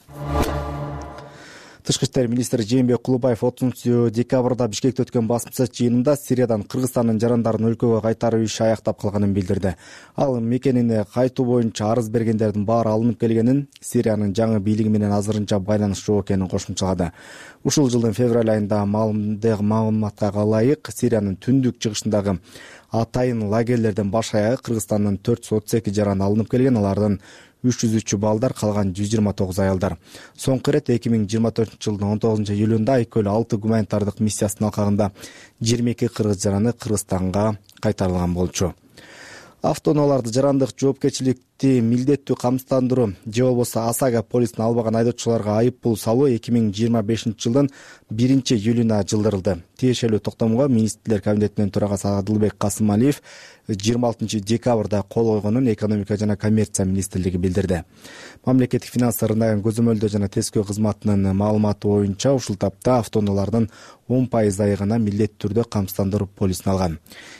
Тышкы иштер министри Жээнбек Кулубаев 30 декабрда Бишкекте өткөн басмасыз жыйынында Сириядан Кыргызстандын жарандарын өлкөгө кайтаруу иши аяктап калганын билдирди. Ал мекенине кайтуу боюнча арыз бергендердин баары алынып келгенин, Сириянын жаңы бийлиги менен азырынча байланыш жок экенин кошумчалады. Ушул жылдын февраль айында маалыматка ылайык Сириянын түндүк чыгышындагы атайын лагерлерден баш аягы Кыргызстандын 432 жаран алынып келген. Алардын 303 балдар, калган 129 аялдар. Соңку ирет 2024 жылдын 19 июлунда айкөлүү 6 гуманитардык миссиясынын алкагында 22 кыргыз жараны Кыргызстанга кайтарылган болчу. Автоунааларды жарандык жоопкерчиликти милдеттүү камсыздандыруу же болбосо АСАГА полисин албаган айдоочуларга айып пул салуу 2025 жылдын 1 июлуна жылдырылды. Тиешелүү токтомго министрлер кабинетинин төрагасы Адылбек Касымалиев 26 декабрда кол койгонун экономика жана коммерция министрлиги билдирди. Мамлекеттик финанс рыногун көзөмөлдөө жана тескөө кызматынын маалыматы боюнча ушул тапта автоунаалардын 10% айыгына милдеттүү түрдө камсыздандыруу полисин алган.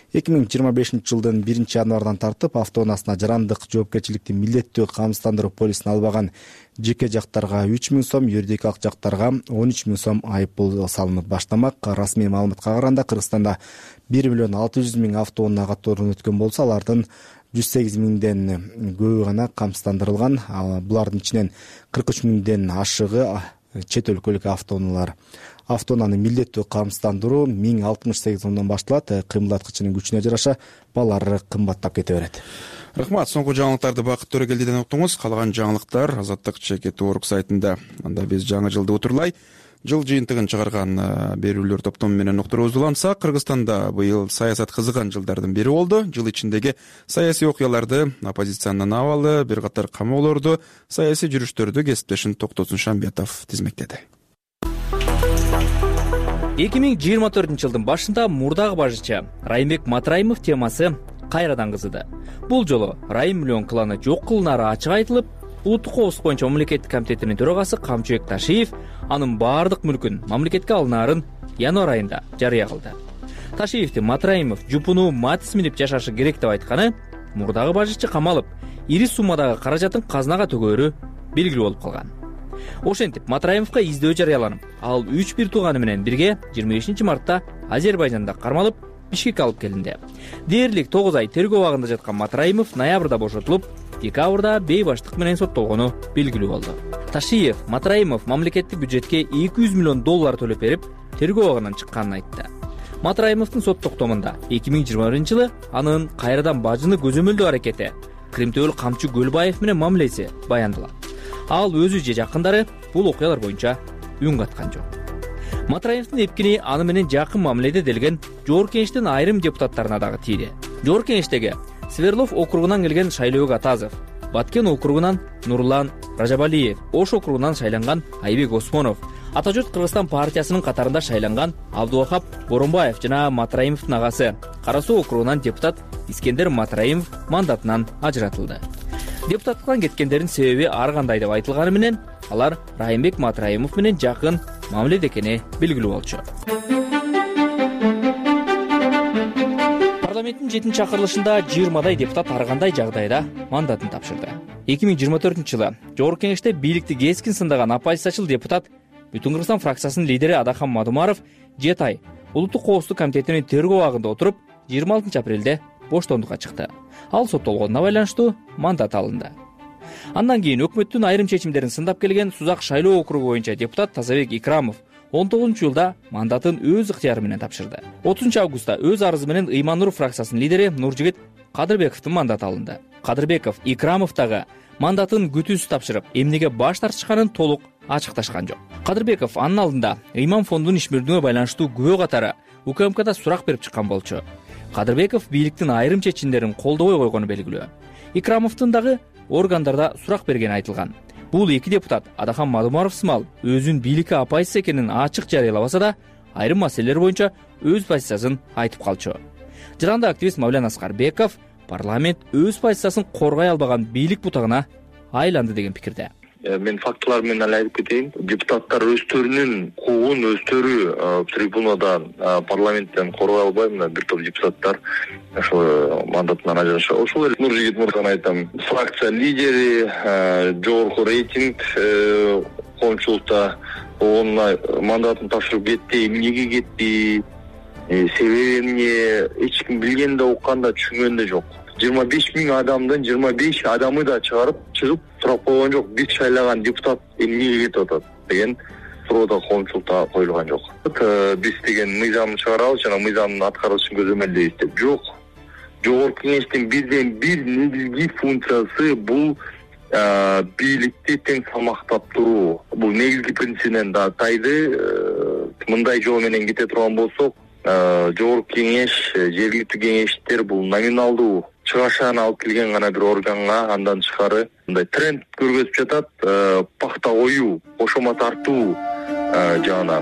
2025 жылдын 1 январдан тартып автоунаасына жарандык жоопкерчиликти милдеттүү камсыздандыруу полисин албаган жеке жактарга 3 миң сом, юридикалык жактарга 13 миң сом айып пул салынып баштамак. Расмий маалыматка караганда Кыргызстанда 1 миллион 600 миң автоунаа катарын өткөн болсо, алардын 108 миңден көбү гана камсыздандырылган. Булардын ичинен 43 миңден ашыгы чет өлкөлүк автоунаалар. Автоунааны милдеттүү камсыздандыруу 1068 сомдон башталат. Кыймылдаткычынын күчүнө жараша балары кымбаттап кете берет. Рахмат. Соңку жаңылыктарды Бакыт Төрөгелдиден уктуңуз. Калган жаңылыктар Азаттык ЧК сайтында. Анда биз жаңы жылды утурлай жыл жыйынтыгын чыгарган берүүлөр топтому менен уктуруубуз улантсак, Кыргызстанда быйыл саясат кызыган жылдардын бири болду. Жыл ичиндеги саясий окуяларды, оппозициянын абалы, бир катар камоолорду, саясий жүрүштөрдү кесиптешин Токтосун Шамбетов тизмектеди. 2024 жылдын башында мурдагы башчы Райымбек Матраимов темасы кайрадан кызыды. Бул жолу Райым миллион кланы жок кылынары ачык айтылып, улуттук коопсуздук боюнча мамлекеттик комитетинин төрагасы Камчыбек Ташиев анын баардык мүлкүн мамлекетке алынаарын январь айында жарыя кылды. Ташиевдин Матраимов жупуну матис минип жашашы керек деп айтканы мурдагы бажычы камалып, ири суммадагы каражатын казынага төгөөрү белгилүү болуп калган. Ошентип Матраимовго издөө жарыяланып, ал 3-1 тууганы менен бирге 25 мартта Азербайжанда кармалып, Бишкекке алып келинди. Дээрлик 9 ай тергөө абагында жаткан Матраимов ноябрда бошотулуп, декабрда бейбаштык менен соттолгону белгилүү болду. Ташиев Матраимов мамлекеттик бюджетке $200 миллион төлөп берип, тергөө абагынан чыкканын айтты. Матраимовдун сот токтомунда 2021-жылы анын кайрадан бажыны көзөмөлдөө аракети, Кримтөөл Камчы Көлбаев менен мамилеси баяндалат. Ал өзү же жакындары бул окуялар боюнча үн каткан жок. Матраимовдун эпкини аны менен жакын мамиледе делген Жогорку Кеңештин айрым депутаттарына дагы тийди. Жогорку Кеңештеги Сверлов округунан келген Шайлообек Атазов, Баткен округунан Нурлан Ражабалиев, Ош округунан шайланган Айбек Осмонов, Ата журт Кыргызстан партиясынын катарында шайланган Абдулвахап Боронбаев жана Матраимовдун агасы Кара Суу округунан депутат Искендер Матраимов мандатынан ажыратылды. Депутаттыктан кеткендердин себеби ар кандай деп айтылганы менен, алар Райымбек Матраимов менен жакын мамиледе экени белгилүү болчу. Парламенттин 7-чакырылышында 20 депутат ар кандай жагдайда мандатын тапшырды. 2024-жылы Жогорку Кеңеште бийликти кескин сындаган оппозициячыл депутат Бүтүн Кыргызстан фракциясынын лидери Адахан Мадумаров 7 ай улуттук коопсуздук комитетинин тергөө абагында отуруп, 26 апрелде боштондукка чыкты. Ал соттолгонуна байланыштуу мандат алынды. Андан кийин өкмөттүн айрым чечимдерин сындап келген Сузак шайлоо округу боюнча депутат Тазабек Икрамов 19-жылда мандатын өз ыктыяры менен тапшырды. 30 августта өз арызы менен Ыйман-Нур фракциясынын лидери Нуржигит Кадырбековдун мандаты алынды. Кадырбеков Икрамовдагы мандатын күтүүсүз тапшырып, эмнеге баш тартышканын толук ачыкташкан жок. Кадырбеков анын алдында Ыйман фондунун ишмердүүгө байланыштуу күбө катары УКМКда сурак берип чыккан болчу. Кадырбеков бийликтин айрым чечимдерин колдобой койгону белгилүү. Икрамовдун дагы органдарда сурак бергени айтылган. Бул эки депутат Адахан Мадумаров сымал өзүнүн бийликке оппозиция экенин ачык жарыялабаса да, айрым маселелер боюнча өз позициясын айтып калчу. Жаранда активист Мавлян Аскарбеков парламент өз позициясын коргой албаган бийлик бутагына айланды деген пикирде. Мен фактылар менен эле айтып кетейин. Депутаттар өздөрүнүн куугун өздөрү трибунадан парламенттен коргой албай, мына бир топ депутаттар ошо мандатынан ажырашат. Ошол эле Нуржигит Мырзаны айтам. Фракция лидери, жогорку рейтинг коомчулукта онун мандатын тапшырып кетти, эмнеге кетти, себеби эмне эч ким билген да, уккан да, түшүнгөн да жок. 25 000 адамдын 25 адамы да чыгып сурап койгон жок. Биз шайлаган депутат эмнеге кетип атат деген суроо да коомчулукта коюлган жок. Биз деген мыйзамды чыгарабыз жана мыйзамдын аткарылышын көзөмөлдөйбүз деп. Жок. Жогорку Кеңештин бирден бир негизги функциясы бул бийликти тең салмактап туруу. Бул негизги принцибинен да тайды. Мындай жол менен кете турган болсок, Жогорку Кеңеш, жергиликтүү кеңештер бул номиналдуу чыгашаны алып келген гана бир органга, андан тышкары мындай тренд көргөзүп жатат, пахта коюу, кошомо тартуу жагынан.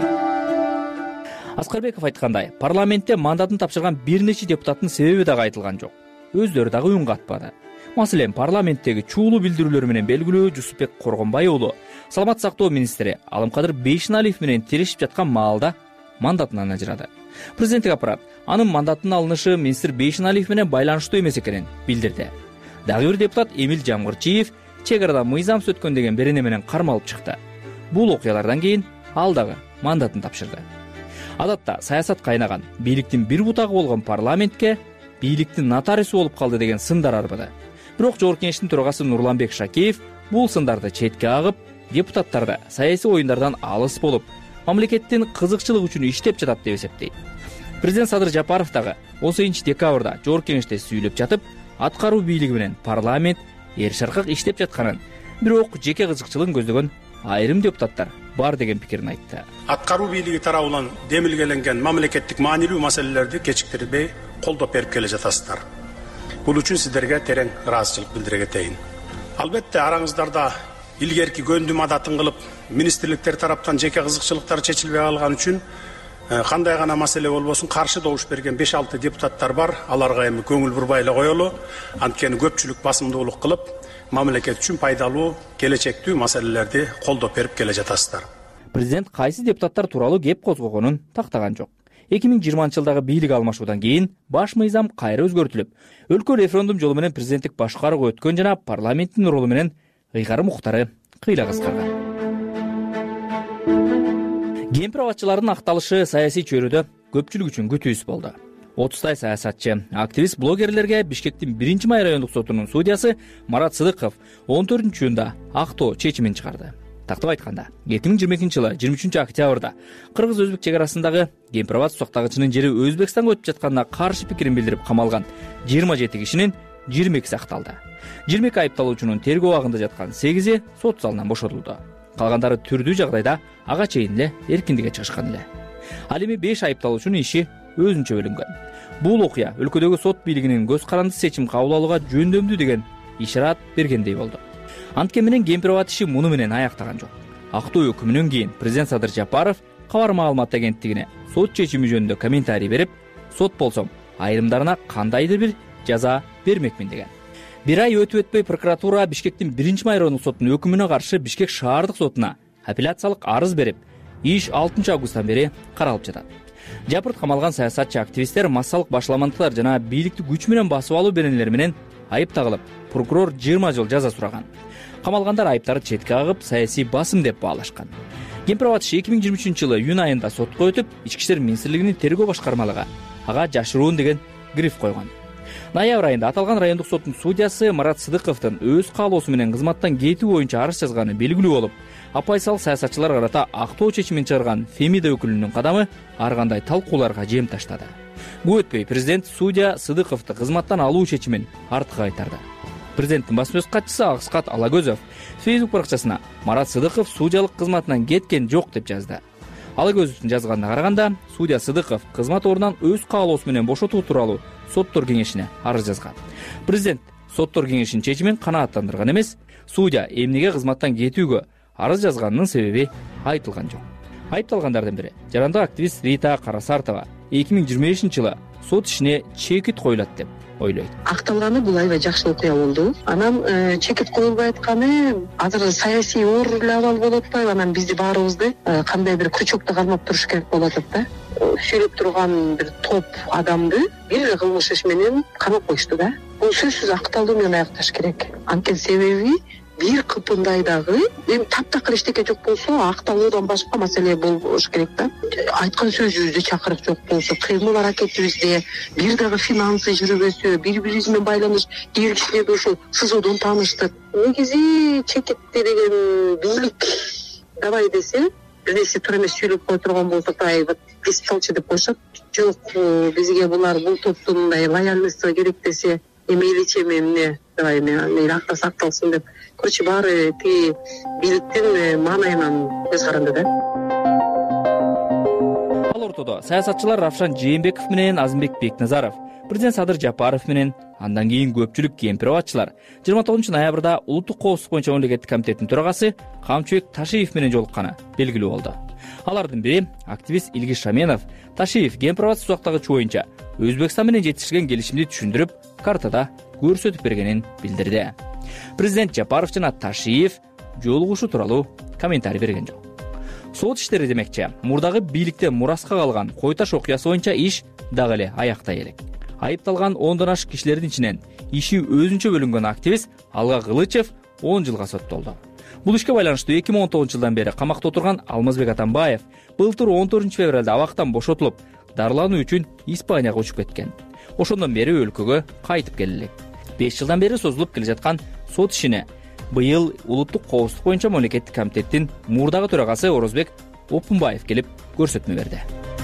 Аскарбеков айткандай, парламентте мандатын тапшырган бир нече депутаттын себеби дагы айтылган жок. Өздөрү дагы үн катпады. Маселен, парламенттеги чуулуу билдирүүлөр менен белгилүү Жусупбек Коргонбай уулу саламат сактоо министри Алымкадыр Бейшеналиев менен тирешип жаткан маалда мандатынан ажырады. Президенттик аппарат анын мандаттын алынышы министр Бейшеналиев менен байланыштуу эмес экенин билдирди. Дагы бир депутат Эмил Жамгырчиев чек арада мыйзамсыз өткөн деген берене менен кармалып чыкты. Бул окуялардан кийин ал дагы мандатын тапшырды. Адатта саясат кайнаган, бийликтин бир бутагы болгон парламентке бийликтин нотариусу болуп калды деген сындар арбыды. Бирок Жогорку Кеңештин төрагасы Нурланбек Шакеев бул сындарды четке агып, депутаттарды саясий оюндардан алыс болуп, мамлекеттин кызыкчылык үчүн иштеп жатат деп эсептейт. Президент Садыр Жапаров дагы 18 декабрда Жогорку Кеңеште сүйлөп жатып, аткаруу бийлиги менен парламент эр-шаркак иштеп жатканын, бирок жеке кызыкчылыгын көздөгөн айрым депутаттар бар деген пикирин айтты. Аткаруу бийлиги тарабынан демилгеленген мамлекеттик маанилүү маселелерди кечиктирбей колдоп берип келе жатасыздар. Бул үчүн сиздерге терең ыраазычылык билдире кетейин. Албетте араңыздарда илгерки көндүм адатын кылып, министрликтер тараптан жеке кызыкчылыктар чечилбей калган үчүн кандай гана маселе болбосун каршы добуш берген 5-6 депутаттар бар. Аларга эми көңүл бурбай эле коелу. Анткени көпчүлүк басымдуулук кылып, мамлекет үчүн пайдалуу келечектүү маселелерди колдоп берип келе жатасыздар. Президент кайсы депутаттар тууралуу кеп козгогонун тактаган жок. 2020-жылдагы бийлик алмашуудан кийин баш мыйзам кайра өзгөртүлүп, өлкө референдум жолу менен президенттик башкарууга өткөн жана парламенттин ролу менен ыйгарым укуктары кыйла кыскарган. Кемпир-абадчылардын акталышы саясий чөйрөдө көпчүлүк үчүн күтүүсүз болду. 30 саясатчы, активист, блогерлерге Бишкектин 1-май райондук сотунун судьясы Марат Сыдыков 14-июнда актоо чечимин чыгарды. Тактап айтканда, 2022-жылы 23-октябрда кыргыз-өзбек чек арасындагы Кемпир-Абад сусактагычынын жери Өзбекстанга өтүп жатканына каршы пикирин билдирип камалган 27 кишинин 22 акталды. 22 айыпталуучунун тергөө абагында жаткан 8 сот залынан бошотулду. Калгандары түрдүү жагдайда ага чейин эле эркиндикке чыгышкан эле. Ал эми 5 айыпталуучунун иши өзүнчө бөлүнгөн. Бул окуя өлкөдөгү сот бийлигинин көз карандысыз чечим кабыл алууга жөндөмдүү деген ишарат бергендей болду. Анткени менен Кемпир-Абад иши муну менен аяктаган жок. Актоо өкүмүнөн кийин президент Садыр Жапаров кабар маалымат агенттигине сот чечими жөнүндө комментарий берип, сот болсом айрымдарына кандайдыр бир жаза бермекмин деген. Бир ай өтүп өтпөй прокуратура Бишкектин 1-май райондук сотунун өкүмүнө каршы Бишкек шаардык сотуна апелляциялык арыз берип, иш 6 августтан бери каралып жатат. Жапырт камалган саясатчы, активисттер, массалык башаламандыктар жана бийликти күч менен басып алуу беренелери менен айып тагылып, прокурор 20 жыл жаза сураган. Камалгандар айыптарды четке кагып, саясий басым деп баалашкан. Кемпир-Абад иши 2023-жылы июнь айында сотко өтүп, Ички иштер министрлигинин тергөө башкармалыгы ага жашыруун деген гриф койгон. Ноябрь айында аталган райондук соттун судьясы Марат Сыдыковдун өз каалоосу менен кызматтан кетүү боюнча арыз жазганы белгилүү болуп, апайсал саясатчылар карата актоо чечимин чыгарган Фемида өкүлүнүн кадамы ар кандай талкууларга жем таштады. Көп өтпөй президент судья Сыдыковду кызматтан алуу чечимин артка кайтарды. Президенттин басма сөз катчысы Акскат Алагөзов Facebook баракчасына Марат Сыдыков судьялык кызматынан кеткен жок деп жазды. Алагөзовдун жазганына караганда, судья Сыдыков кызмат ордунан өз каалоосу менен бошотуу тууралуу соттор кеңешине арыз жазган. Президент соттор кеңешинин чечимин канааттандырган эмес, судья эмнеге кызматтан кетүүгө арыз жазганынын себеби айтылган жок. Айыпталгандардын бири жарандык активист Рита Карасартова 2025-жылы сот ишине чекит коюлат деп ойлойт. Акталганы бул аябай жакшы окуя болду. Анан чекит коюлбай атканы азыр саясий оор эле абал болуп атпайбы? Анан бизди баарыбызды кандай бир крючокто кармап туруш керек болуп атат да. Сүйлөп турган бир топ адамды бир кылмыш иш менен камап коюшту да. Бул сөзсүз акталуу менен аякташ керек. Анткени себеби бир кыпындайдагы эми таптакыр эчтеке жок болсо акталуудан башка маселе болбош керек да. Айткан сөзүбүздө чакырык жок болсо, кыймыл аракетибизде бир дагы финансы жүрбөсө, бири-бирибиз менен байланыш, кээ бир кишилерди ушул СИЗОдон тааныштык. Негизи чекитти деген бийлик давай десе, бир нерсе туура эмес сүйлөп кое турган болсок, кесип салчы деп коюшат. Жок, бизге булар бул топтун мындай лояльностьу керек десе, мейличи эмне давай мейли акталсын деп. Короче, баары тиги бийликтин маанайынан көз каранды да. Ал ортодо саясатчылар Равшан Жээнбеков менен Азымбек Бекназаров, президент Садыр Жапаров менен андан кийин көпчүлүк Кемпир-Абадчылар 29 ноябрда улуттук коопсуздук боюнча мамлекеттик комитеттин төрагасы Камчыбек Ташиев менен жолукканы белгилүү болду. Алардын бири активист Илгиз Шаменов. Ташиев Кемпир-Абад сусактагычы боюнча Өзбекстан менен жетишилген келишимди түшүндүрүп, картада көрсөтүп бергенин билдирди. Президент Жапаров жана Ташиев жолугушуу тууралуу комментарий берген жок. Сот иштери демекчи, мурдагы бийликте мураска калган Койташ окуясы боюнча иш дагы эле аяктай элек. Айыпталган 10дон ашык кишилердин ичинен иши өзүнчө бөлүнгөн активист Алга Кылычев 10 жылга соттолду. Бул ишке байланыштуу 2019-жылдан бери камакта отурган Алмазбек Атамбаев былтыр 14 февралда абактан бошотулуп, дарылануу үчүн Испанияга учуп кеткен. Ошондон бери өлкөгө кайтып келели. 5 жылдан бери созулуп келе жаткан сот ишине быйыл улуттук коопсуздук боюнча мамлекеттик комитеттин мурдагы төрагасы Орозбек Опунбаев келип көрсөтмө берди.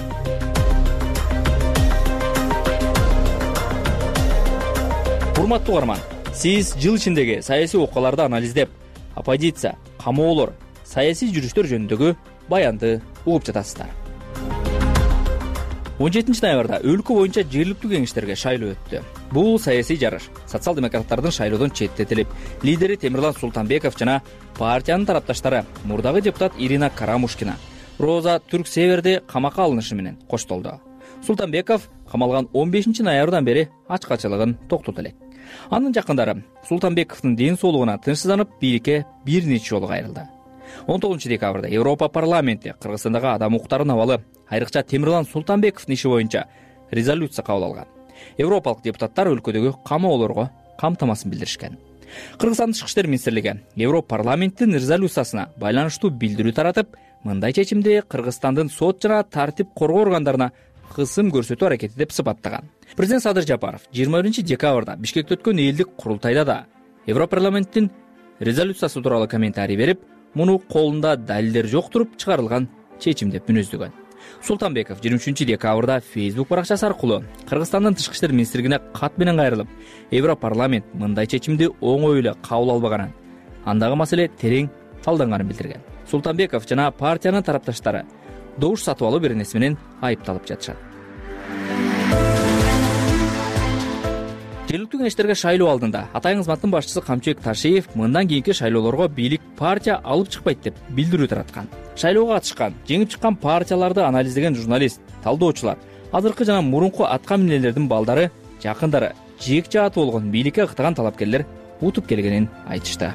Урматтуу угарман, сиз жыл ичиндеги саясий окуяларды анализдеп, оппозиция, камоолор, саясий жүрүштөр жөнүндөгү баянды угуп жатасыздар. 17 ноябрда өлкө боюнча жергиликтүү кеңештерге шайлоо өттү. Бул саясий жарыш социал-демократтардын шайлоодон четтетилип, лидери Темирлан Султанбеков жана партиянын тарапташтары мурдагы депутат Ирина Карамушкина, Роза Түрк-Северди камакка алынышы менен коштолду. Султанбеков камалган 15-ноябрдан бери ачкачылыгын токтото элек. Анын жакындары Султанбековдун ден соолугуна тынчсызданып бийликке бир нече жолу кайрылды. 19 декабрда Европа парламенти Кыргызстандагы адам укуктарын абалы, айрыкча Темирлан Султанбековдун иши боюнча резолюция кабыл алган. Европалык депутаттар өлкөдөгү камоолорго камтамасын билдиришкен. Кыргызстан Тышкы иштер министрлиги Европа парламенттин резолюциясына байланыштуу билдирүү таратып, мындай чечимди Кыргызстандын сот жана тартип коргоо органдарына кысым көрсөтүү аракети деп сыпаттаган. Президент Садыр Жапаров 21 декабрда Бишкекте өткөн элдик курултайда да Европа парламенттин резолюциясы тууралуу комментарий берип, муну колунда далилдер жок туруп чыгарылган чечим деп мүнөздөгөн. Султанбеков 23 декабрда Facebook баракчасы аркылуу Кыргызстандын Тышкы иштер министрлигине кат менен кайрылып, Европа парламент мындай чечимди оңой эле кабыл албаганын, андагы маселе терең талданганын билдирген. Султанбеков жана партиянын тарапташтары добуш сатып алуу беренеси менен айыпталып жатышат. Жергиликтүү кеңештерге шайлоо алдында Атайын кызматтын башчысы Камчыбек Ташиев мындан кийинки шайлоолорго бийлик партия алып чыкпайт деп билдирүү тараткан. Шайлоого катышкан, жеңип чыккан партияларды анализдеген журналист, талдоочулар, азыркы жана мурунку атка минелердин балдары, жакындары, жээк жааты болгон бийликке ыктаган талапкерлер утуп келгенин айтышты.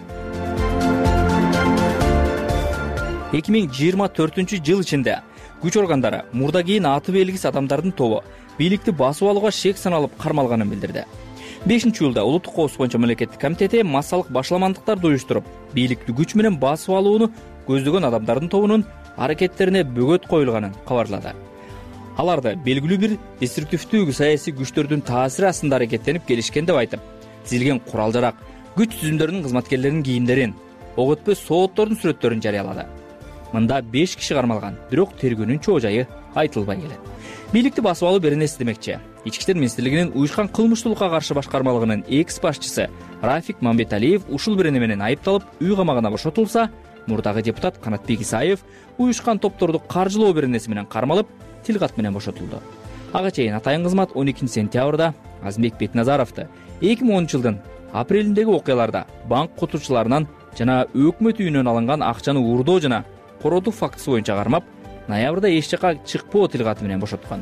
2024 жыл ичинде күч органдары мурда кийин аты белгисиз адамдардын тобу бийликти басып алууга шек саналып кармалганын билдирди. 5-июлда Улуттук коопсуздук боюнча мамлекеттик комитети массалык башаламандыктарды уюштуруп, бийликти күч менен басып алууну көздөгөн адамдардын тобунун аракеттерине бөгөт коюлганын кабарлады. Аларды белгилүү бир деструктивдүү саясий күчтөрдүн таасири астында аракеттенип келишкен деп айтып, тизилген курал-жарак, күч түзүмдөрүнүн кызматкерлеринин кийимдерин, ок өтпөс сооттордун сүрөттөрүн жарыялады. Мында 5 киши кармалган, бирок тергөөнүн чоо жайы айтылбай келет. Бийликти басып алуу беренеси демекчи. Ички иштер министрлигинин уюшкан кылмыштуулукка каршы башкармалыгынын экс-башчысы Рафик Мамбеталиев ушул берене менен айыпталып, үй камагына бошотулса, мурдагы депутат Канатбек Исаев уюшкан топторду каржылоо беренеси менен кармалып, тилкат менен бошотулду. Ага чейин Атайын кызмат 12 сентябрда Азимбек Бекназаровду 2010-жылдын апрелиндеги окуяларда банк кутуучуларынан жана өкмөт үйүнөн алынган акчаны уурдоо жана коротуу фактысы боюнча кармап, ноябрда эч жака чыкпоо тилкаты менен бошоткон.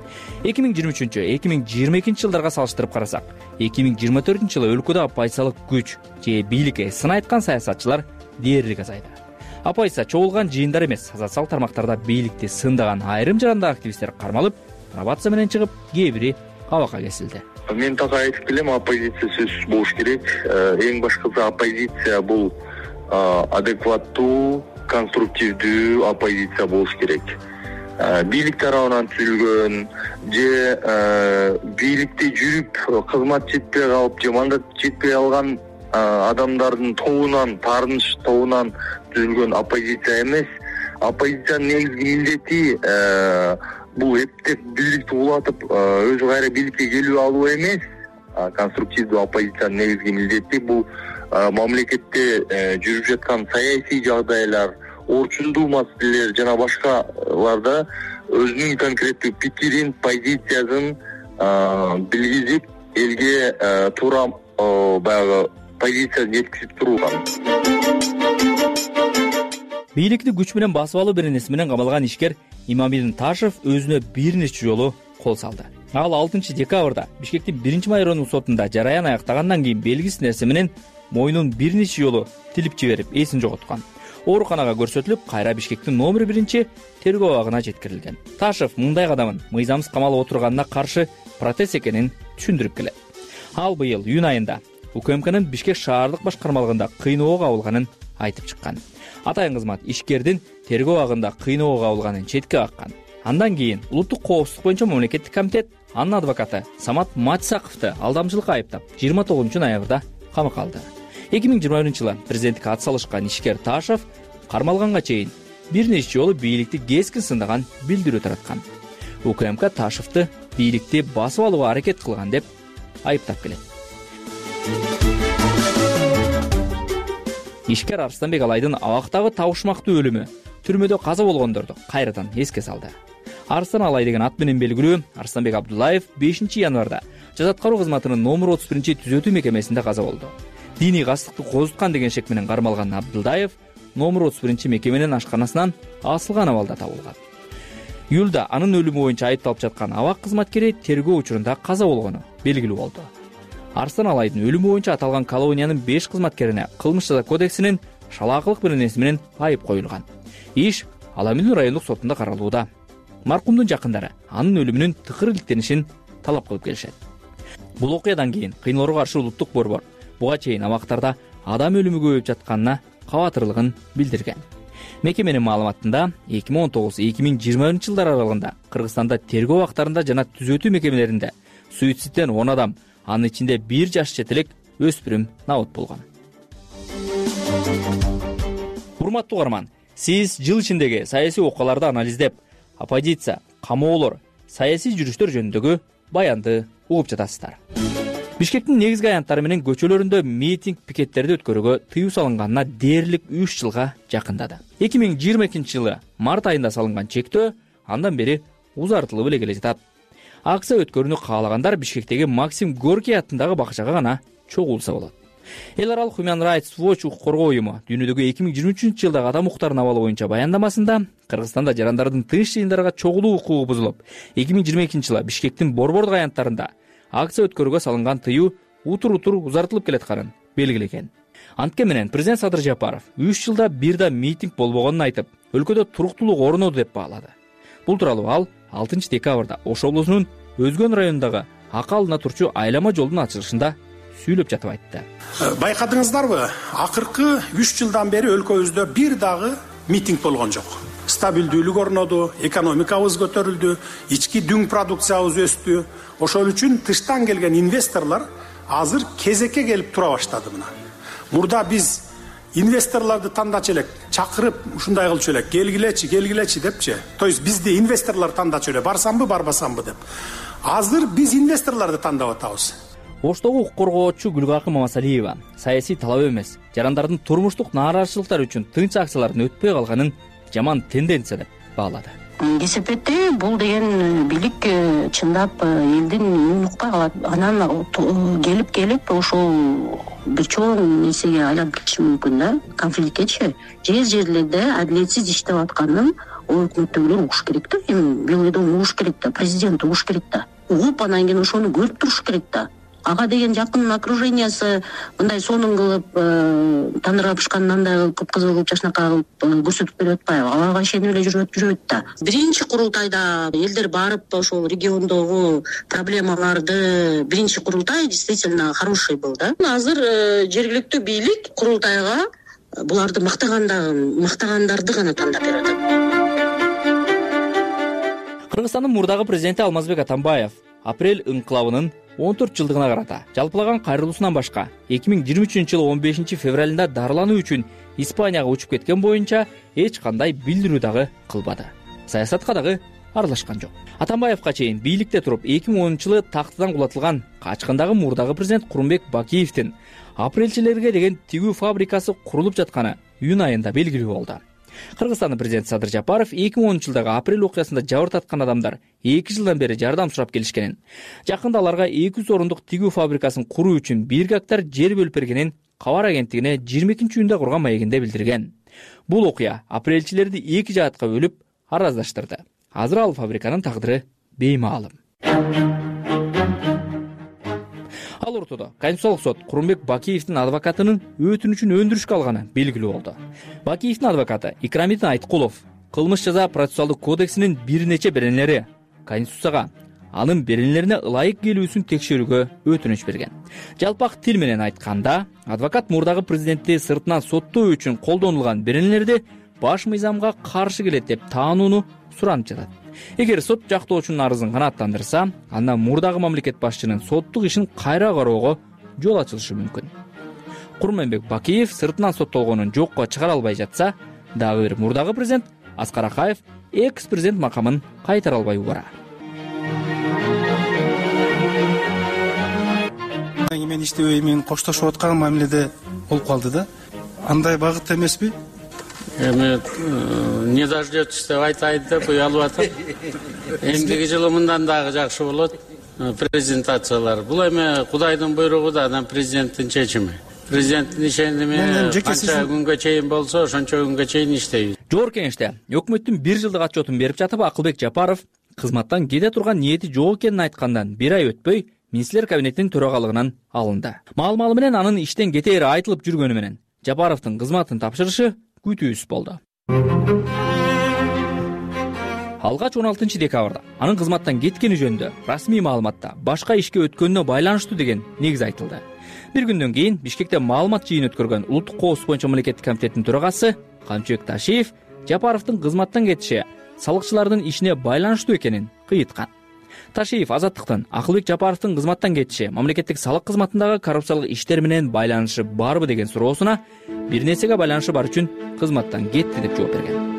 2023-2022 жылдарга салыштырып карасак, 2024-жылы өлкөдө оппозициялык күч же бийликке сын айткан саясатчылар дээрлик азайды. Оппозиция чогулган жыйындар эмес, социалдык тармактарда бийликти сындаган айрым жарандагы активисттер кармалып, пробация менен чыгып, кээ бири кабакка кесилди. Мен так айтып келем, оппозиция сөзсүз болуш керек. Эң башкысы оппозиция бул адекваттуу, конструктивдүү оппозиция болуш керек. Бийлик тарабынан түзүлгөн же бийликте жүрүп кызмат жетпей калып же мандат жетпей алган адамдардын тобунан, таарыныш тобунан түзүлгөн оппозиция эмес. Оппозициянын негизги милдети бул эптеп бийликти улатып өзү кайра бийликке келип алуу эмес. Конструктивдүү оппозициянын негизги милдети бул мамлекетте жүрүп жаткан саясий жагдайлар, орчундуу маселелер жана башкаларда өзүнүн конкреттүү пикирин, позициясын билгизип, элге туура баягы позициясын жеткизип турган. Бийликти күч менен басып алуу беренеси менен камалган ишкер Имамидин Ташев өзүнө бир нече жолу кол салды. Ал 6 декабрда Бишкектин 1-май райондук сотунда жараян аяктагандан кийин белгисиз нерсе менен мойнун бир нече жолу тилип жиберип, эсин жоготкон. Ооруканага көрсөтүлүп, кайра Бишкектин номер 1 тергөө абагына жеткирилген. Ташев мындай кадамын мыйзамсыз камалып отурганына каршы протест экенин түшүндүрүп келет. Ал быйыл июнь айында УКМКнын Бишкек шаардык башкармалыгында кыйноого кабылганын айтып чыккан. Атайын кызмат ишкердин тергөө абагында кыйноого кабылганын четке каккан. Андан кийин Улуттук коопсуздук боюнча мамлекеттик комитет анын адвокаты Самат Матсаковду алдамчылыкка айыптап 29 ноябрда камакка алды. 2021-жылы президенттикке ат салышкан ишкер Ташев кармалганга чейин бир нече жолу бийликти кескин сындаган билдирүү тараткан. УКМК Ташевду бийликти басып алууга аракет кылган деп айыптап келет. Ишкер Арыстанбек Алайдын абактагы табышмактуу өлүмү түрмөдө каза болгондорду кайрадан эске салды. Арыстан Алай деген ат менен белгилүү Арыстанбек Абдуллаев 5 январда жаза аткаруу кызматынын номер 31 түзөтүү мекемесинде каза болду. Диний кастыкты козуткан деген шек менен кармалган Абдулдаев номер 31 мекеменин ашканасынан асылган абалда табылган. июлда анын өлүмү боюнча айыпталып жаткан абак кызматкери тергөө учурунда каза болгону белгилүү болду. Арстан Алайдын өлүмү боюнча аталган колониянын 5 кызматкерине кылмыш жаза кодексинин шалаакылык беренеси менен айып коюлган. Иш Ала Эмелдин райондук сотунда каралууда. Маркумдун жакындары анын өлүмүнүн тыкыр иликтенишин талап кылып келишет. Бул окуядан кийин кыйноолорго каршы улуттук борбор буга чейин абактарда адам өлүмү көбөйүп жатканына кабатырлыгын билдирген. Мекеменин маалыматында 2019-2020 жылдар аралыгында Кыргызстанда тергөө абактарында жана түзөтүү мекемелеринде суицидден 10 адам, анын ичинде 1 жаш четелек өспүрүм набыт болгон. Урматтуу угарман, сиз жыл ичиндеги саясий окуяларды анализдеп, оппозиция, камоолор, саясий жүрүштөр жөнүндөгү баянды угуп жатасыздар. Бишкектин негизги аянттары менен көчөлөрүндө митинг, пикеттерди өткөрүүгө тыюу салынганына дээрлик 3 жылга жакындады. 2022 жылы март айында салынган чектөө андан бери узартылып эле келе жатат. Акция өткөрүүнү каалагандар Бишкектеги Максим Горький атындагы бакчага гана чогулса болот. Эл аралык Human Rights Watch укук коргоо уюму дүйнөдөгү 2023 жылдагы адам укуктарынын абалы боюнча баяндамасында Кыргызстанда жарандардын тынч жыйындарга чогулуу укугу бузулуп, 2022 жылы Бишкектин борбордук аянттарында акция өткөрүүгө салынган тыюу утур узартылып келатканын белгилеген. Анткени менен президент Садыр Жапаров 3 жылда бир да митинг болбогонун айтып, өлкөдө туруктуулук орноду деп баалады. Бул тууралуу ал 6 декабрда Ош облусунун Өзгөн районундагы Акалына турчу айлама жолдун ачылышында сүйлөп жатып айтты. Байкадыңыздарбы, акыркы 3 жылдан бери өлкөбүздө бир дагы митинг болгон жок. Стабилдүүлүк орноду, экономикабыз көтөрүлдү, ички дүң продукциябыз өстү. Ошол үчүн тыштан келген инвесторлор азыр кезекке келип тура баштады мына. Мурда биз инвесторлорду тандачу элек, чакырып ушундай кылчу элек, келгилечи депчи. То есть бизди инвесторлор тандачу эле, барсамбы, барбасамбы деп. Азыр биз инвесторлорду тандап атабыз. Оштогу укук коргоочу Гүлгакы Мамасалиева саясий талап эмес, жарандардын турмуштук нааразычылыктары үчүн тынч акциялардын өтпөй калганын жаман тенденция деп баалады. Кесепетте бул деген бийлик чындап элдин үнүн укпай калат. Анан келип ошол бир чоң нерсеге айланып кетиши мүмкүн да, конфликтечи. Жерлерде адилетсиз иштеп атканын өкмөттөгүлөр угуш керек да, эми Белградон угуш керек да, президент угуш керек да. Угуп анан кийин ошону көрүп туруш керек да. Ага деген жакын окружениясы мындай сонун кылып, тандырга бышкан нандай кылып, кып-кызыл кылып, жашнакай кылып көрсөтүп берип атпайбы? Аларга ишенип эле жүрөт да. Биринчи курултайда элдер барып ошол региондогу проблемаларды биринчи курултай действительно хороший был да. Азыр жергиликтүү бийлик курултайга буларды мактагандарды гана тандап берип атат. Кыргызстандын мурдагы президенти Алмазбек Атамбаев апрель ыңкылабынын 14 жылдыгына карата жалпылаган кайрылуусунан башка 2023 жылы 15 февралында дарылануу үчүн Испанияга учуп кеткен боюнча эч кандай билдирүү дагы кылбады. Саясатка дагы аралашкан жок. Атамбаевка чейин бийликте туруп 2010 жылы тактыдан кулатылган качкындагы мурдагы президент Курманбек Бакиевдин апрелчилерге деген тигүү фабрикасы курулуп жатканы июнь айында белгилүү болду. Кыргызстандын президенти Садыр Жапаров 2010 жылдагы апрель окуясында жабыр таткан адамдар 2 жылдан бери жардам сурап келишкенин, жакында аларга 200 орундук тигүү фабрикасын куруу үчүн 1 гектар жер бөлүп бергенин кабар агенттигине 22-июнда курган маегинде билдирген. Бул окуя апрелчилерди 2 жаатка бөлүп араздаштырды. Азыр ал фабриканын тагдыры беймаалым. Ал ортодо Конституциялык сот Курманбек Бакиевдин адвокатынын өтүнүчүн өндүрүшкө алганы белгилүү болду. Бакиевдин адвокаты Икрамидин Айткулов кылмыш жаза процессуалдык кодексинин бир нече беренелери Конституцияга анын беренелерине ылайык келүүсүн текшерүүгө өтүнүч берген. Жалпак тил менен айтканда, адвокат мурдагы президентти сыртынан соттоо үчүн колдонулган беренелерди баш мыйзамга каршы келет деп таанууну суранып жатат. Эгер сот жактоочунун арызын канааттандырса, анда мурдагы мамлекет башчынын соттук ишин кайра кароого жол ачылышы мүмкүн. Курманбек Бакиев сыртынан соттолгонун жокко чыгара албай жатса, дагы бир мурдагы президент Аскар Акаев экс-президент макамын кайтара албай убара. Мен иштебей мен коштошуп аткан мамиледе болуп калды да. Андай багыт эмеспи? Эми не дождётесь деп айтайын деп уялып атам. Эмдиги жылы мындан дагы жакшы болот презентациялар. Бул эми Кудайдын буйругу да, анан президенттин чечими. президенттин ишеними канча күнгө чейин болсо ошончо күнгө чейин иштейбиз. Жогорку Кеңеште өкмөттүн 1 жылдык отчетун берип жатып, Акылбек Жапаров кызматтан кете турган ниети жок экенин айткандан 1 ай өтпөй министрлер кабинетинин төрагалыгынан алынды. Маалымалы менен анын иштен кетери айтылып жүргөнү менен Жапаровдун кызматын тапшырышы күтүүсүз болду. Алгач 16 декабрда анын кызматтан кеткени жөнүндө расмий маалыматта башка ишке өткөнүнө байланыштуу деген негиз айтылды. Бир күндөн кийин Бишкекте маалымат жыйын өткөргөн Улуттук коопсуздук боюнча мамлекеттик комитеттин төрагасы Камчыбек Ташиев Жапаровдун кызматтан кетиши салыкчылардын ишине байланыштуу экенин кыйыткан. Ташиев Азаттыктан Акылбек Жапаровдун кызматтан кетиши мамлекеттик салык кызматындагы коррупциялык иштер менен байланышы барбы деген суроосуна бир нерсеге байланышы бар үчүн кызматтан кетти деп жооп берген.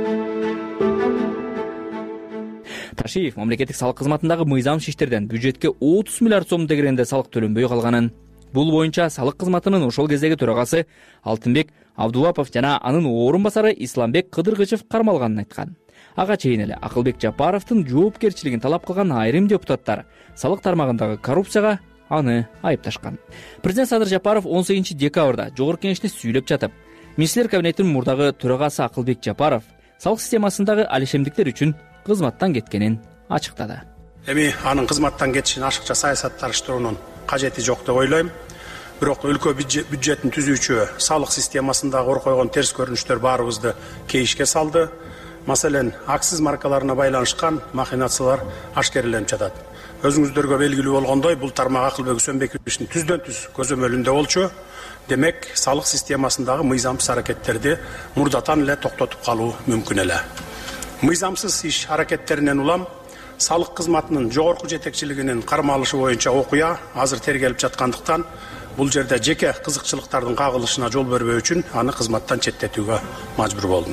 Ташиев мамлекеттик салык кызматындагы мыйзамсыз иштерден бюджетке 30 миллиард сом дегенде салык төлөнбөй калганын, бул боюнча салык кызматынын ошол кездеги төрагасы Алтынбек Абдулапов жана анын орун басары Исламбек Кыдыргычев кармалганын айткан. Ага чейин эле Акылбек Жапаровдун жоопкерчилигин талап кылган айрым депутаттар салык тармагындагы коррупцияга аны айыпташкан. Президент Садыр Жапаров 18 декабрда Жогорку Кеңеште сүйлөп жатып, министрлер кабинетинин мурдагы төрагасы Акылбек Жапаров салык системасындагы алишемдиктер үчүн кызматтан кеткенин ачыктады. Эми анын кызматтан кетишин ашыкча саясатташтыруунун кажети жок деп ойлойм. Бирок өлкө бюджетин түзүүчү салык системасындагы ор койгон терс көрүнүштөр баарыбызды кейишке салды. Маселен, акциз маркаларына байланышкан махинациялар ашкереленип жатат. Өзүңүздөргө белгилүү болгондой, бул тармак Акылбек Үсөнбековичтин түздөн түз көзөмөлүндө болчу. Демек, салык системасындагы мыйзамсыз аракеттерди мурдатан эле токтотуп калуу мүмкүн эле. Мыйзамсыз иш аракеттеринен улам салык кызматынын жогорку жетекчилигинин кармалышы боюнча окуя азыр тергелип жаткандыктан, бул жерде жеке кызыкчылыктардын кагылышына жол бербөө үчүн аны кызматтан четтетүүгө мажбур болдум.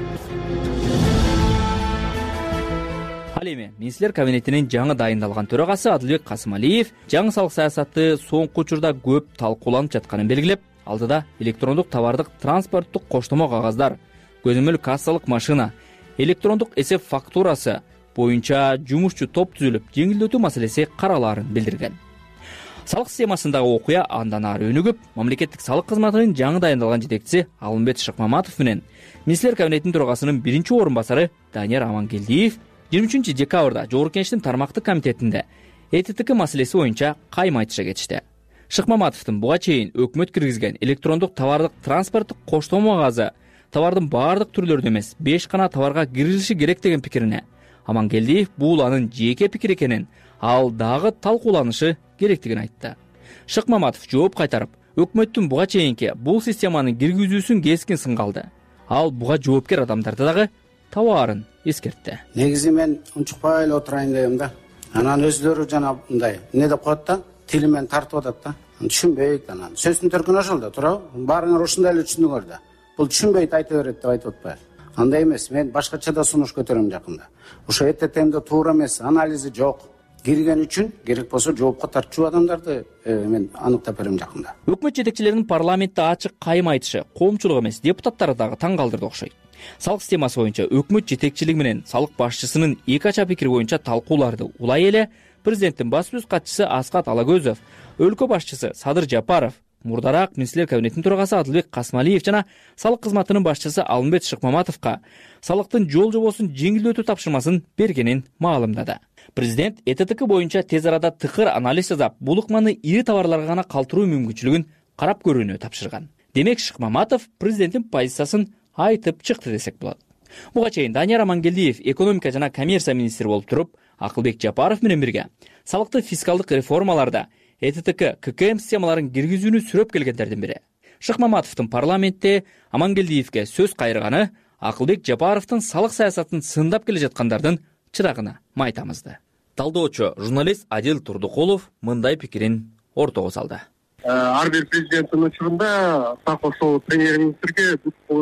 Ал эми министрлер кабинетинин жаңы дайындалган төрагасы Адылбек Касымалиев жаңы салык саясаты соңку учурда көп талкууланып жатканын белгилеп, алдыда электрондук товардык транспорттук коштомо кагаздар, көзөмөл кассалык машина, электрондук эсеп фактурасы боюнча жумушчу топ түзүлүп, жеңилдетүү маселеси каралаарын билдирген. Салык системасындагы окуя андан ары өнүгүп, мамлекеттик салык кызматынын жаңы дайындалган жетекчиси Алымбет Шыкмаматов менен министрлер кабинетинин төрагасынын биринчи орун басары Данияр Амангелдиев 23 декабрда Жогорку Кеңештин тармактык комитетинде ЭТТК маселеси боюнча кайым айтышка кетишти. Шыкмаматовдун буга чейин өкмөт киргизген электрондук товардык транспорттук коштомо кагазы товардын баардык түрлөрүндө эмес 5 гана товарга киргизилиши керек деген пикирине Амангелдиев бул анын жеке пикир экенин, ал дагы талкууланышы керектигин айтты. Шыкмаматов жооп кайтарып, өкмөттүн буга чейинки бул системанын киргизүүсүн кескин сынга алды. Ал буга жооптор адамдарды дагы табаарын эскертти. Негизи мен унчукпай эле отурайын дегем да. Анан өздөрү жана мындай эмне деп коет да, тилимен тартып атат да. Түшүнбөйт анан. Сөздүн төркүнү ошол да, туурабы? Баарыңар ушундай эле түшүндүңөр да. Бул түшүнбөйт айта берет деп айтып атпайбы? Андай эмес, мен башкача да сунуш көтөрөм жакында. Ошо ЭТТМде туура эмес, анализи жок. Кирген үчүн керек болсо жоопко тартчу адамдарды мен аныктап берем жакында. Өкмөт жетекчилеринин парламентте ачык кайым айтышы коомчулук эмес, депутаттарды дагы таң калтырды окшойт. Салык системасы боюнча өкмөт жетекчилиги менен салык башчысынын эки ача пикири боюнча талкууларды улай эле президенттин баспсөз катчысы Аскат Алагөзов, өлкө башчысы Садыр Жапаров, мурдараак министрлер кабинетинин төрагасы Адылбек Касымалиев жана салык кызматынын башчысы Алымбет Шыкмаматовго салыктын жол жобосун жеңилдетүү тапшырмасын бергенин маалымдады. Президент ЭТТК боюнча тез арада тыкыр анализ жасап, бул ыкманы ири товарларга гана калтыруу мүмкүнчүлүгүн карап көрүүнү тапшырган. Демек Шыкмаматов президенттин позициясын айтып чыкты десек болот. Буга чейин Данияр Амангелдиев экономика жана коммерция министри болуп туруп, Акылбек Жапаров менен бирге салыктык фискалдык реформаларда ЭТТК ККМ системаларын киргизүүнү сүрөп келгендердин бири. Шыкмаматовдун парламентте Амангелдиевге сөз кайрыганы Акылбек Жапаровдун салык саясатын сындап келе жаткандардын чырагына майтамызды. Талдоочу журналист Адил Турдукулов мындай пикирин ортого салды. Ар бир президенттин учурунда так ошол премьер-министрге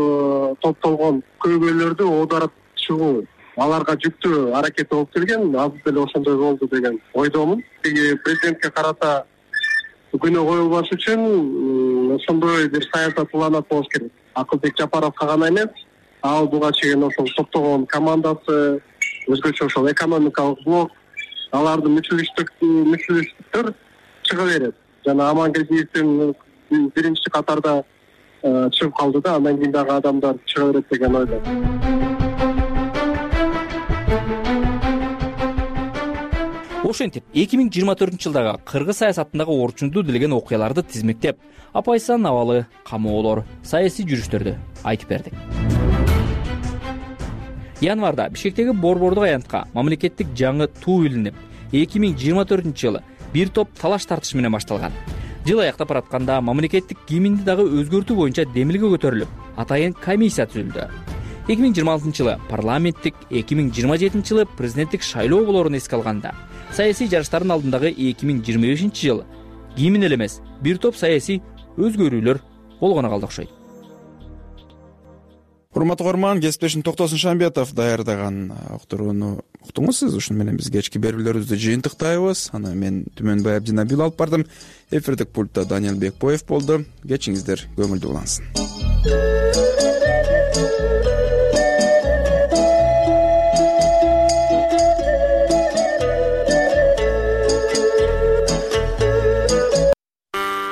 топтолгон көйгөйлөрдү оодарып чыгуу, аларга жүктүү аракети болуп келген, азыр деле ошондой болду деген ойдомун. Президентке карата күнөө коюлбаш үчүн ошондой бир саясат уланат болуш керек. Акылбек Жапаровго гана эмес, ал буга чейин ошол топтогон командасы, өзгөчө ошол экономикалык блок, алардын мүчөлүштүктөр чыга берет. Жана Амангелдиевдин биринчи катарда чыгып калды да, андан кийин дагы адамдар чыга берет деген ойдо. ошентип 2024-жылдагы кыргыз саясатындагы орчундуу делеген окуяларды тизмектеп, апайсан абалы камоолор, саясий жүрүштөрдү айтып бердик. Январда Бишкектеги борбордук аянтка мамлекеттик жаңы туу илинип, 2024-жылы бир топ талаш тартыш менен башталган. Жыл аяктап баратканда мамлекеттик гимнди дагы өзгөртүү боюнча демилге көтөрүлүп, атайын комиссия түзүлдү. 2026-жылы парламенттик, 2027-жылы президенттик шайлоо болоорун эске алганда, саясий жарыштардын алдындагы 2025-жылы гимн эле эмес, бир топ саясий өзгөрүүлөр болгоно калды окшойт. Урматтуу угарман, кесиптешим Токтосун Шамбетов даярдаган уктурууну уктуңуз сиз. Ушуну менен биз кечки берүүлөрүбүздү жыйынтыктайбыз. Аны мен Түмөнбай Абдинабил алып бардым. Эфирдик пультта Даниэл Бекбоев болду. Кечиңиздер көңүлдүү улансын.